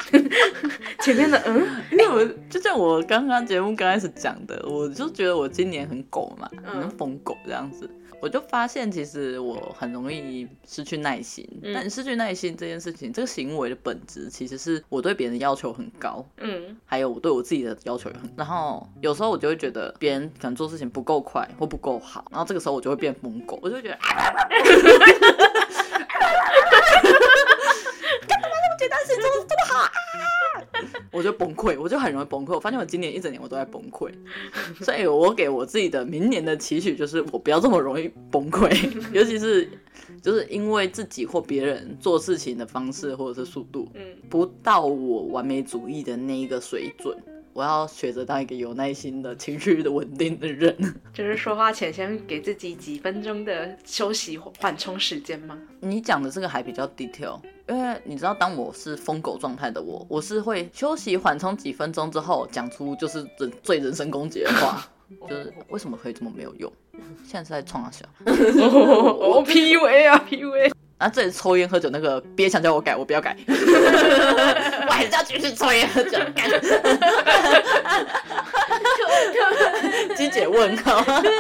因为我就像我刚刚节目刚开始讲的，我就觉得我今年很狗嘛，很疯狗这样子。我就发现其实我很容易失去耐心，但失去耐心这件事情，这个行为的本质其实是我对别人的要求很高，还有我对我自己的要求也很高，然后有时候我就会觉得别人可能做事情不够快或不够好，然后这个时候我就会变疯狗，我就会觉得干嘛那么简单的事情做得这么好啊？我就崩溃，我就很容易崩溃。我发现我今年一整年我都在崩溃，所以我给我自己的明年的期许就是我不要这么容易崩溃，尤其是就是因为自己或别人做事情的方式或者是速度，不到我完美主义的那一个水准。我要学着当一个有耐心的、情绪的稳定的人。 就是说话前先给自己几分钟的休息缓冲时间吗？ 你讲的这个还比较 detail， 因为你知道，当我是疯狗状态的我是会休息缓冲几分钟之后，讲出就是最人身攻击的话，就是为什么可以这么没有用？现在是在冲他笑。 PUA 啊 PUA。 啊，这里抽烟喝酒那个，别想叫我改，我不要改，我还是要继续抽烟喝酒。鸡姐问号。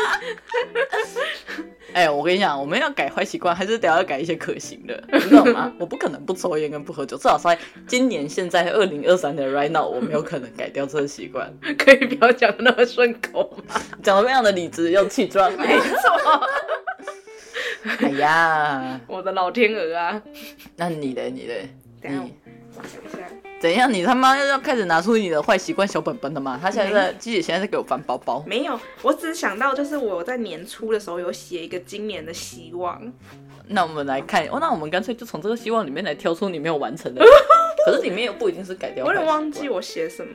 我跟你讲，我们要改坏习惯，还是得要改一些可行的，你知道吗？我不可能不抽烟跟不喝酒，至少在今年现在2023的 right now， 我没有可能改掉这个习惯。 可以不要讲的那么顺口吗？ 讲的非常的理直又气壮。 没错。 哎呀， 我的老天鹅啊！ 那你嘞？ 我想一下， 怎样？你他妈要开始拿出你的坏习惯小本本了吗？他现在鸡姐现在在给我翻包包。 没有，我只是想到就是我在年初的时候有写一个今年的希望。 那我们来看，那我们干脆就从这个希望里面来挑出你没有完成的。可是里面又不一定是改掉。 我有点忘记我写什么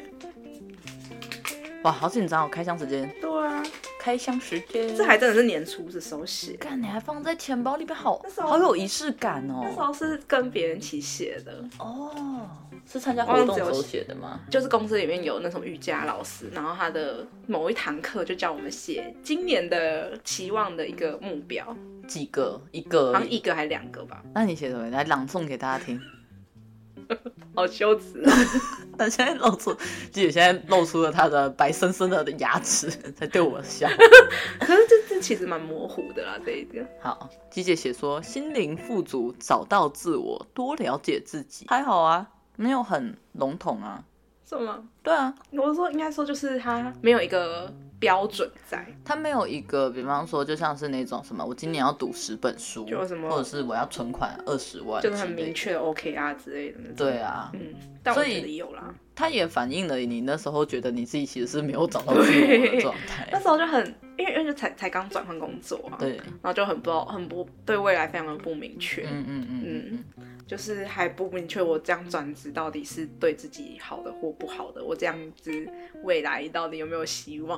哇，好紧张哦！开箱时间。 对啊， 开箱时间。 这还真的是年初的时候写。 干，你还放在钱包里面，好有仪式感哦。 那时候是跟别人一起写的。 哦，是参加活动时候写的吗？ 就是公司里面有那种瑜伽老师，然后他的某一堂课就叫我们写今年的期望的一个目标。 几个？一个？ 好像一个还2个吧。 那你写什么？来朗诵给大家听。 好羞耻啊！ 他现在鸡姐现在露出了她的白生生的牙齿，在对我笑。 可是这其实蛮模糊的啦，这一个。 好，鸡姐写说心灵富足，找到自我，多了解自己，还好啊，没有很笼统啊。 是吗？ 对啊， 我说应该说就是它没有一个标准在， 它没有一个，比方说就像是那种什么，我今年要读10本书， 就什么， 或者是我要存款20万， 就是很明确的 OKR 之类的那种。 对啊， 但我觉得有啦。 它也反映了你那时候觉得你自己其实是没有找到自我的状态。 那时候就很，因为就才刚转换工作啊， 对， 然后就很不对未来非常的不明确，就是还不明确我这样转职到底是对自己好的或不好的，我这样子未来到底有没有希望？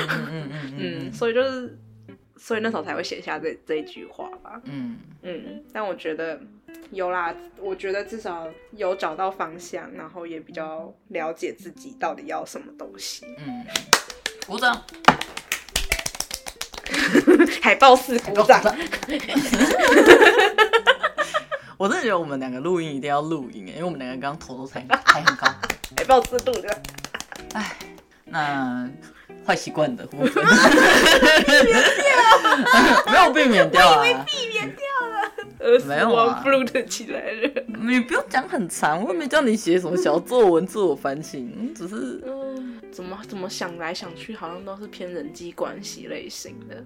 所以那时候才会写下这一句话吧。但我觉得有啦，我觉得至少有找到方向，然后也比较了解自己到底要什么东西。 鼓掌。 海报式鼓掌。 我真的觉得我们2个录音一定要录音，因为我们2个刚刚头都抬很高。 海报式录的。 哎，那坏习惯的部分没有避免掉啊， 我以为避免掉了， 没有啊 ，float 起来了。 你不用讲很长，我也没叫你写什么小作文自我反省，只是怎么想来想去，好像都是偏人际关系类型的。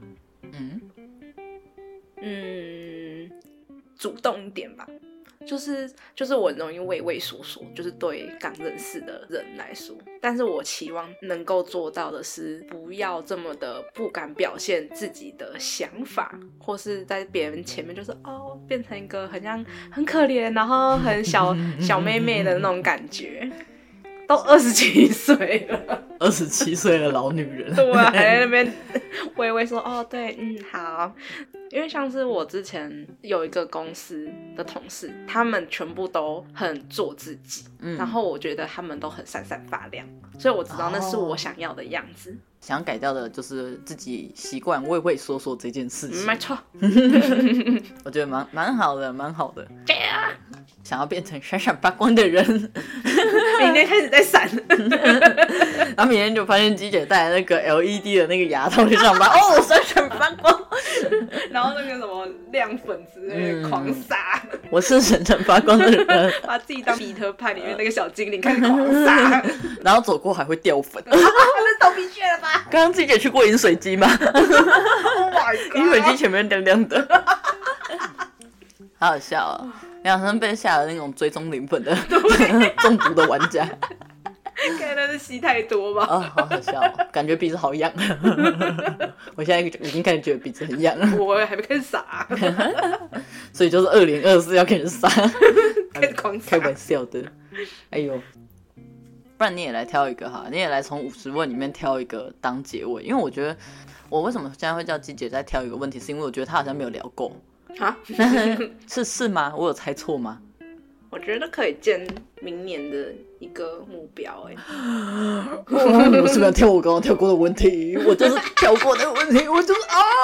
主动一点吧，就是我很容易畏畏缩缩，就是对刚认识的人来说，但是我期望能够做到的是，不要这么的不敢表现自己的想法，或是在别人前面就是变成一个很像很可怜，然后很小妹妹的那种感觉。都27岁了 ，27岁的老女人， 对啊，还在那边微微说对，好。因为像是我之前有一个公司的同事，他们全部都很做自己，然后我觉得他们都很闪闪发亮，所以我知道那是我想要的样子。 想改掉的就是自己习惯畏畏缩缩这件事情。 没错， 我觉得蛮好的，蛮好的。想要变成闪闪发光的人， 明天开始在闪， 然后明天就发现鸡姐带那个 LED 的那个牙套去上班，闪闪发光， 然后那个什么亮粉之类的狂撒。 我是闪闪发光的人， 把自己当彼得潘里面那个小精灵开始狂撒， 然后走过还会掉粉。 那是头皮屑了吧？ 刚刚鸡姐去过饮水机吗？ Oh my god！ 饮水机前面亮亮的，好好笑哦。两声被下了那种追踪零粉的中毒的玩家， 可能是吸太多吧。 好好笑哦，感觉鼻子好痒。我现在已经开始觉得鼻子很痒了。 我还没开始撒， 所以就是2024要开始撒， 开始狂撒， 开玩笑的。哎呦，不然你也来挑一个哈，你也来从50问里面挑一个当结尾，因为我觉得我为什么现在会叫鸡姐再挑一个问题，是因为我觉得她好像没有聊够。啊，是吗？我有猜错吗？ 我觉得可以建明年的一个目标。 我是不是要挑我刚刚跳过的问题？我就是跳过那个问题，我就是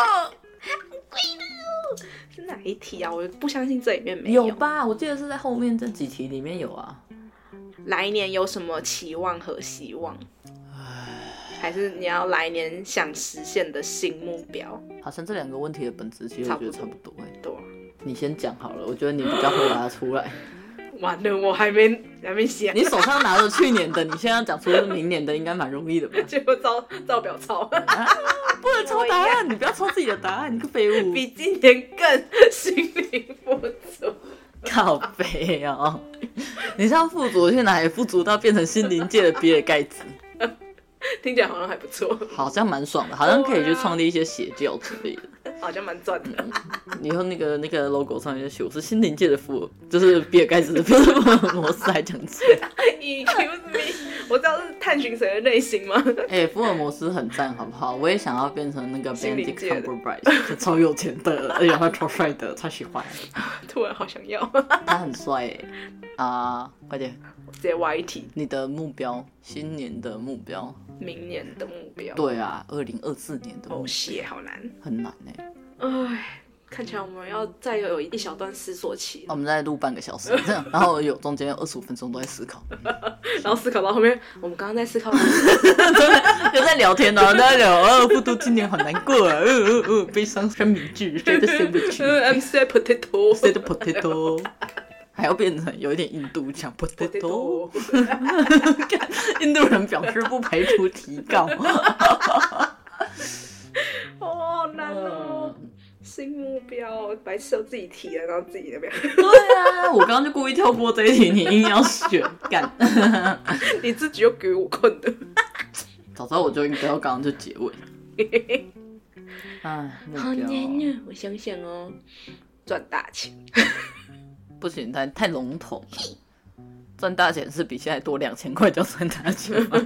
是哪一题啊？我不相信这里面没有。 有吧？我记得是在后面这几题里面有啊。 来年有什么期望和希望？还是你要来年想实现的新目标？ 好像这2个问题的本质其实我觉得差不多。 对， 你先讲好了，我觉得你比较回答出来。 完了，我还没想。 你手上拿着去年的，你现在要讲出明年的，应该蛮容易的吧？ 结果照表抄， 不能抄答案，你不要抄自己的答案，你个废物！ 比今年更心灵富足。 靠北哦，你是要富足去哪里？富足到变成心灵界的比尔盖茨？ 听起来好像还不错， 好像蛮爽的，好像可以去创立一些邪教之类的， 好像蛮赚的。 以后那个 logo 上面就写我是心灵界的福尔，就是比尔盖茨的福尔摩斯还讲错。 Excuse me， 我知道是探寻谁的内心吗？ 福尔摩斯很赞，好不好？我也想要变成那个 Benedict Cumberbatch， 超有钱的，而且他超帅的，超喜欢。 突然好想要。 他很帅快点， 直接歪题。 你的目标，新年的目标， 明年的目标。 对啊，2024年的目标。 写好难， 很难哎。看起来我们要再有一小段思索期。 我们再录半个小时，这样，然后中间有25分钟都在思考， 然后思考到后面，我们刚刚在思考， 就在聊天啊，在聊复读今年好难过啊，悲伤三明治 ，sad sandwich，I'm sad potato，sad potato， 还要变成有一点印度腔 potato， 印度人表示不排除提告， 好难哦。新目标，白痴都自己提了，然后自己那边。 对啊，我刚刚就故意跳过这一题，你硬要选干。 你自己又给我困的。 早知道我就应该要刚刚就结尾。 好难啊！我想想哦，赚大钱。 不行，太笼统了。赚大钱是比现在多2000块叫赚大钱吗？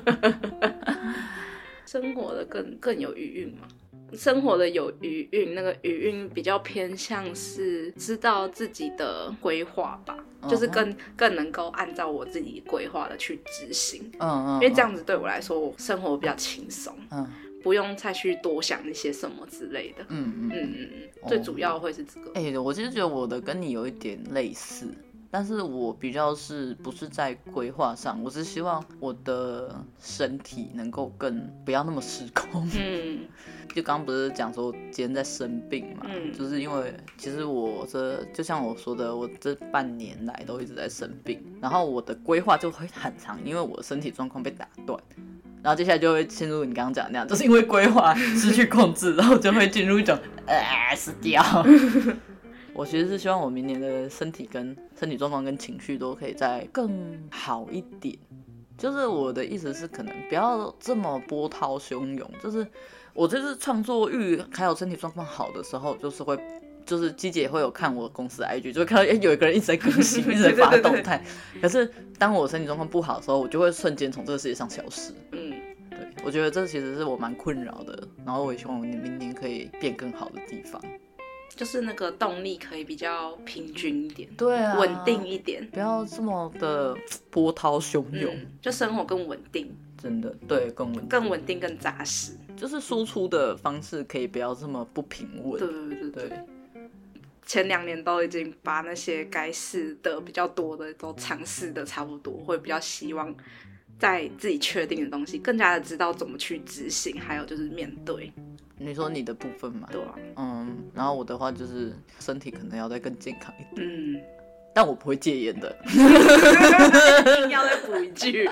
生活的更有余韵嘛。生活的有余韵，那个余韵比较偏向是知道自己的规划吧，就是更能够按照我自己规划的去执行。因为这样子对我来说，我生活比较轻松，不用再去多想一些什么之类的。最主要会是这个。 我其实觉得我的跟你有一点类似。但是我比较不是在规划上，我是希望我的身体能够不要那么失控。就刚刚不是讲说今天在生病嘛，就是因为其实就像我说的，我这半年来都一直在生病，然后我的规划就会很长，因为我的身体状况被打断，然后接下来就会陷入你刚刚讲的那样，就是因为规划失去控制，然后就会进入一种死掉。我其实是希望我明年的身体状况跟情绪都可以再更好一点，就是我的意思是可能不要这么波涛汹涌，就是我就是创作欲还有身体状况好的时候，就是鸡姐会有看我公司的 IG， 就会看到有一个人一直在更新，一直在发动态。可是当我身体状况不好的时候，我就会瞬间从这个世界上消失。对，我觉得这其实是我蛮困扰的，然后我也希望我明年可以变更好的地方。 就是那个动力可以比较平均一点， 对啊， 稳定一点， 不要这么的波涛汹涌， 就生活更稳定， 真的对，更稳定，更扎实， 就是输出的方式可以不要这么不平稳。对。 前2年都已经把那些该试的比较多的都尝试的差不多，会比较希望在自己确定的东西更加的知道怎么去执行，还有就是面对。 你说你的部分嘛？ 对啊。 然后我的话就是身体可能要再更健康一点。但我不会戒烟的。 一定要再补一句。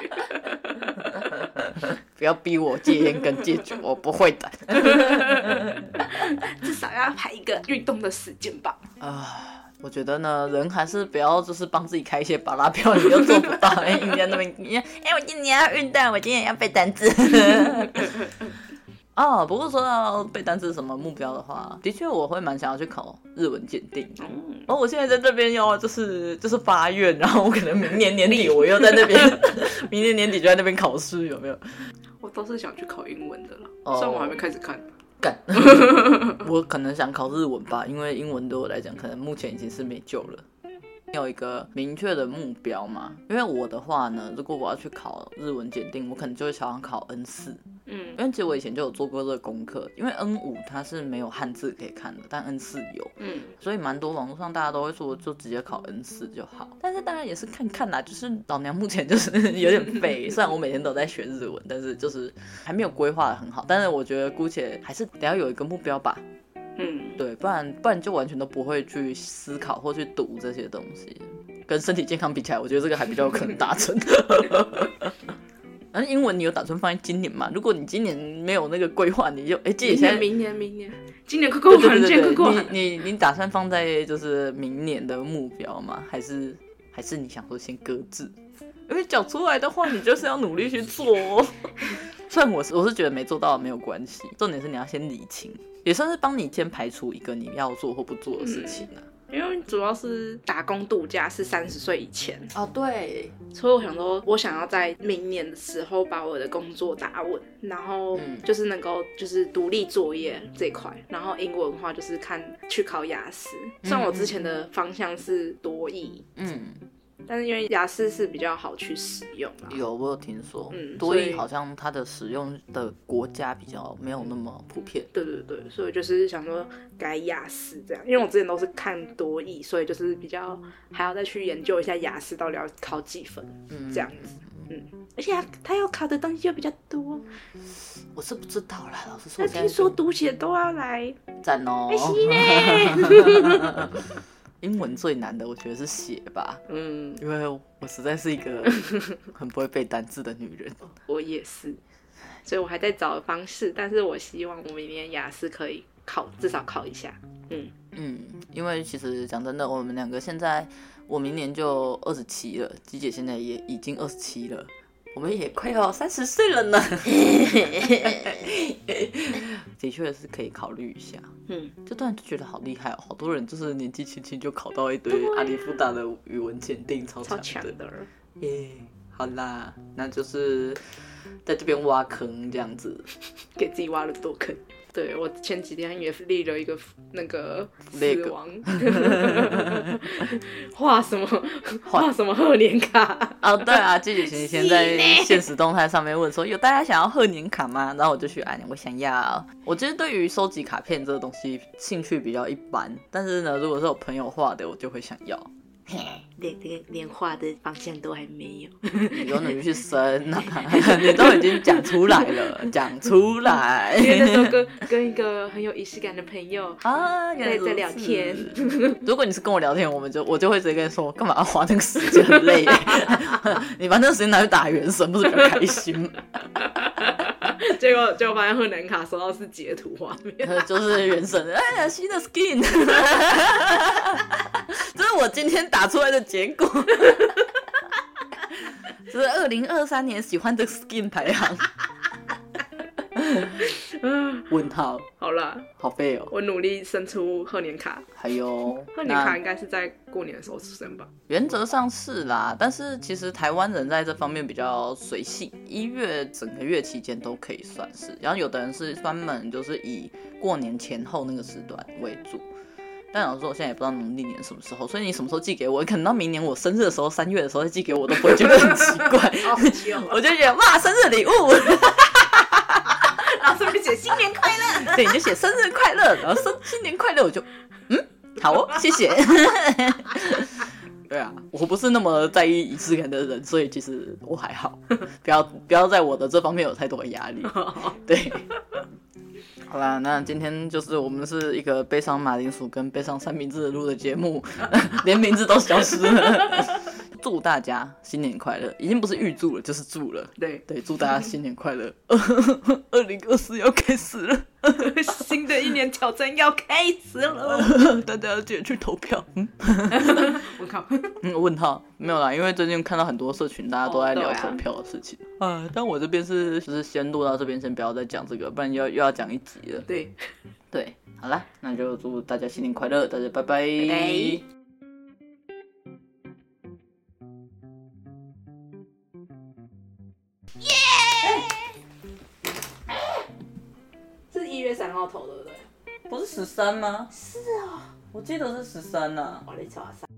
不要逼我戒烟跟戒酒，我不会的。 至少要排一个运动的时间吧。 我觉得呢，人还是不要就是帮自己开一些巴拉票，你又做不到。人家那边，我今年要运动，我今年要背单词。不过说到背单词什么目标的话，的确我会蛮想要去考日文检定。我现在在这边就是发愿，然后我可能明年年底我又在那边，明年年底就在那边考试，有没有？ 我都是想去考英文的了，虽然我还没开始看。 我可能想考日文吧，因为英文对我来讲，可能目前已经是没救了。有一个明确的目标嘛？因为我的话呢，如果我要去考日文检定，我可能就会想要考 N4。因为其实我以前就有做过这个功课，因为 N5 它是没有汉字可以看的，但 N4 有。所以蛮多网络上大家都会说，就直接考 N4 就好。但是当然也是看看啦，就是老娘目前就是有点废，虽然我每天都在学日文，但是就是还没有规划的很好。但是我觉得姑且还是得要有一个目标吧。对，不然就完全都不会去思考或去读这些东西。跟身体健康比起来，我觉得这个还比较有可能达成。 而英文你有打算放在今年吗？如果你今年没有那个规划，你就记现在明年，今年快过完，今年快过完。 你打算放在就是明年的目标吗？还是你想说先搁置？因为讲出来的话，你就是要努力去做哦。虽然我是觉得没做到没有关系，重点是你要先理清，也算是帮你先排除一个你要做或不做的事情啊。 因为主要是打工度假是30岁以前哦，对， 所以我想说，我想要在明年的时候把我的工作打稳，然后就是能够就是独立作业这一块，然后英文的话就是去考雅思，虽然我之前的方向是多益，但是因为雅思是比较好去使用啦。 有，我有听说，多益好像它的使用的国家比较没有那么普遍。 对，所以就是想说改雅思这样，因为我之前都是看多益，所以就是比较还要再去研究一下雅思到底要考几分，这样子。而且他要考的东西又比较多， 我是不知道啦，老实说。 听说读写都要来， 赞哦。 是呢。 英文最难的，我觉得是写吧。因为我实在是一个很不会背单字的女人。 我也是，所以我还在找方式，但是我希望我明年雅思可以至少考一下。 因为其实讲真的，我们两个现在，我明年就27了，鸡姐现在也已经27了。我们也快要30岁了呢。的确是可以考虑一下。就突然就觉得好厉害哦，好多人就是年纪轻轻就考到一堆阿里夫大的语文检定，超强的。好啦，那就是在这边挖坑这样子， 给自己挖了多坑。对，我前几天也立了一个那个死亡，画什么贺年卡。哦，对啊，季姐前几天在限时动态上面问说，有大家想要贺年卡吗？然后我就去按，我想要。我其实对于收集卡片这个东西兴趣比较一般，但是呢，如果是有朋友画的，我就会想要。连画的方向都还没有，你有努力去生啊！你都已经讲出来了，讲出来。因为那时候跟一个很有仪式感的朋友在聊天。如果你是跟我聊天，我就会直接跟你说，干嘛要花那个时间，很累。你把那个时间拿去打原神，不是比较开心吗？结果发现贺年卡收到是截图画面，就是原神，哎呀，新的 skin。这是我今天打出来的结果。这是2023年喜欢的 skin 排行。问号。好啦，好废哦。我努力生出贺年卡。还有贺年卡应该是在过年的时候出生吧？原则上是啦，但是其实台湾人在这方面比较随性，1月整个月期间都可以算是。然后有的人是专门就是以过年前后那个时段为主。但老实说，我现在也不知道农历年什么时候，所以你什么时候寄给我，可能到明年我生日的时候，3月的时候再寄给我，都不会觉得很奇怪。我就觉得哇，生日礼物。然后顺便写新年快乐，对，你就写生日快乐，然后新年快乐，我就好哦，谢谢。对啊，我不是那么在意仪式感的人，所以其实我还好，不要在我的这方面有太多的压力。对。好啦，那今天就是我们是一个悲伤马铃薯跟悲伤三明治的录的节目，连名字都消失了。祝大家新年快乐，已经不是预祝了，就是祝了。对，祝大家新年快乐。2024要开始了，新的一年挑战要开始了，大家要记得去投票。问号？问号？没有啦，因为最近看到很多社群大家都在聊投票的事情。但我这边就是先录到这边，先不要再讲这个，不然又要讲一集了。对，好啦，那就祝大家新年快乐，大家拜拜。是1月3号投的，对不对？不是13吗？是啊，我记得是13啊。我来查。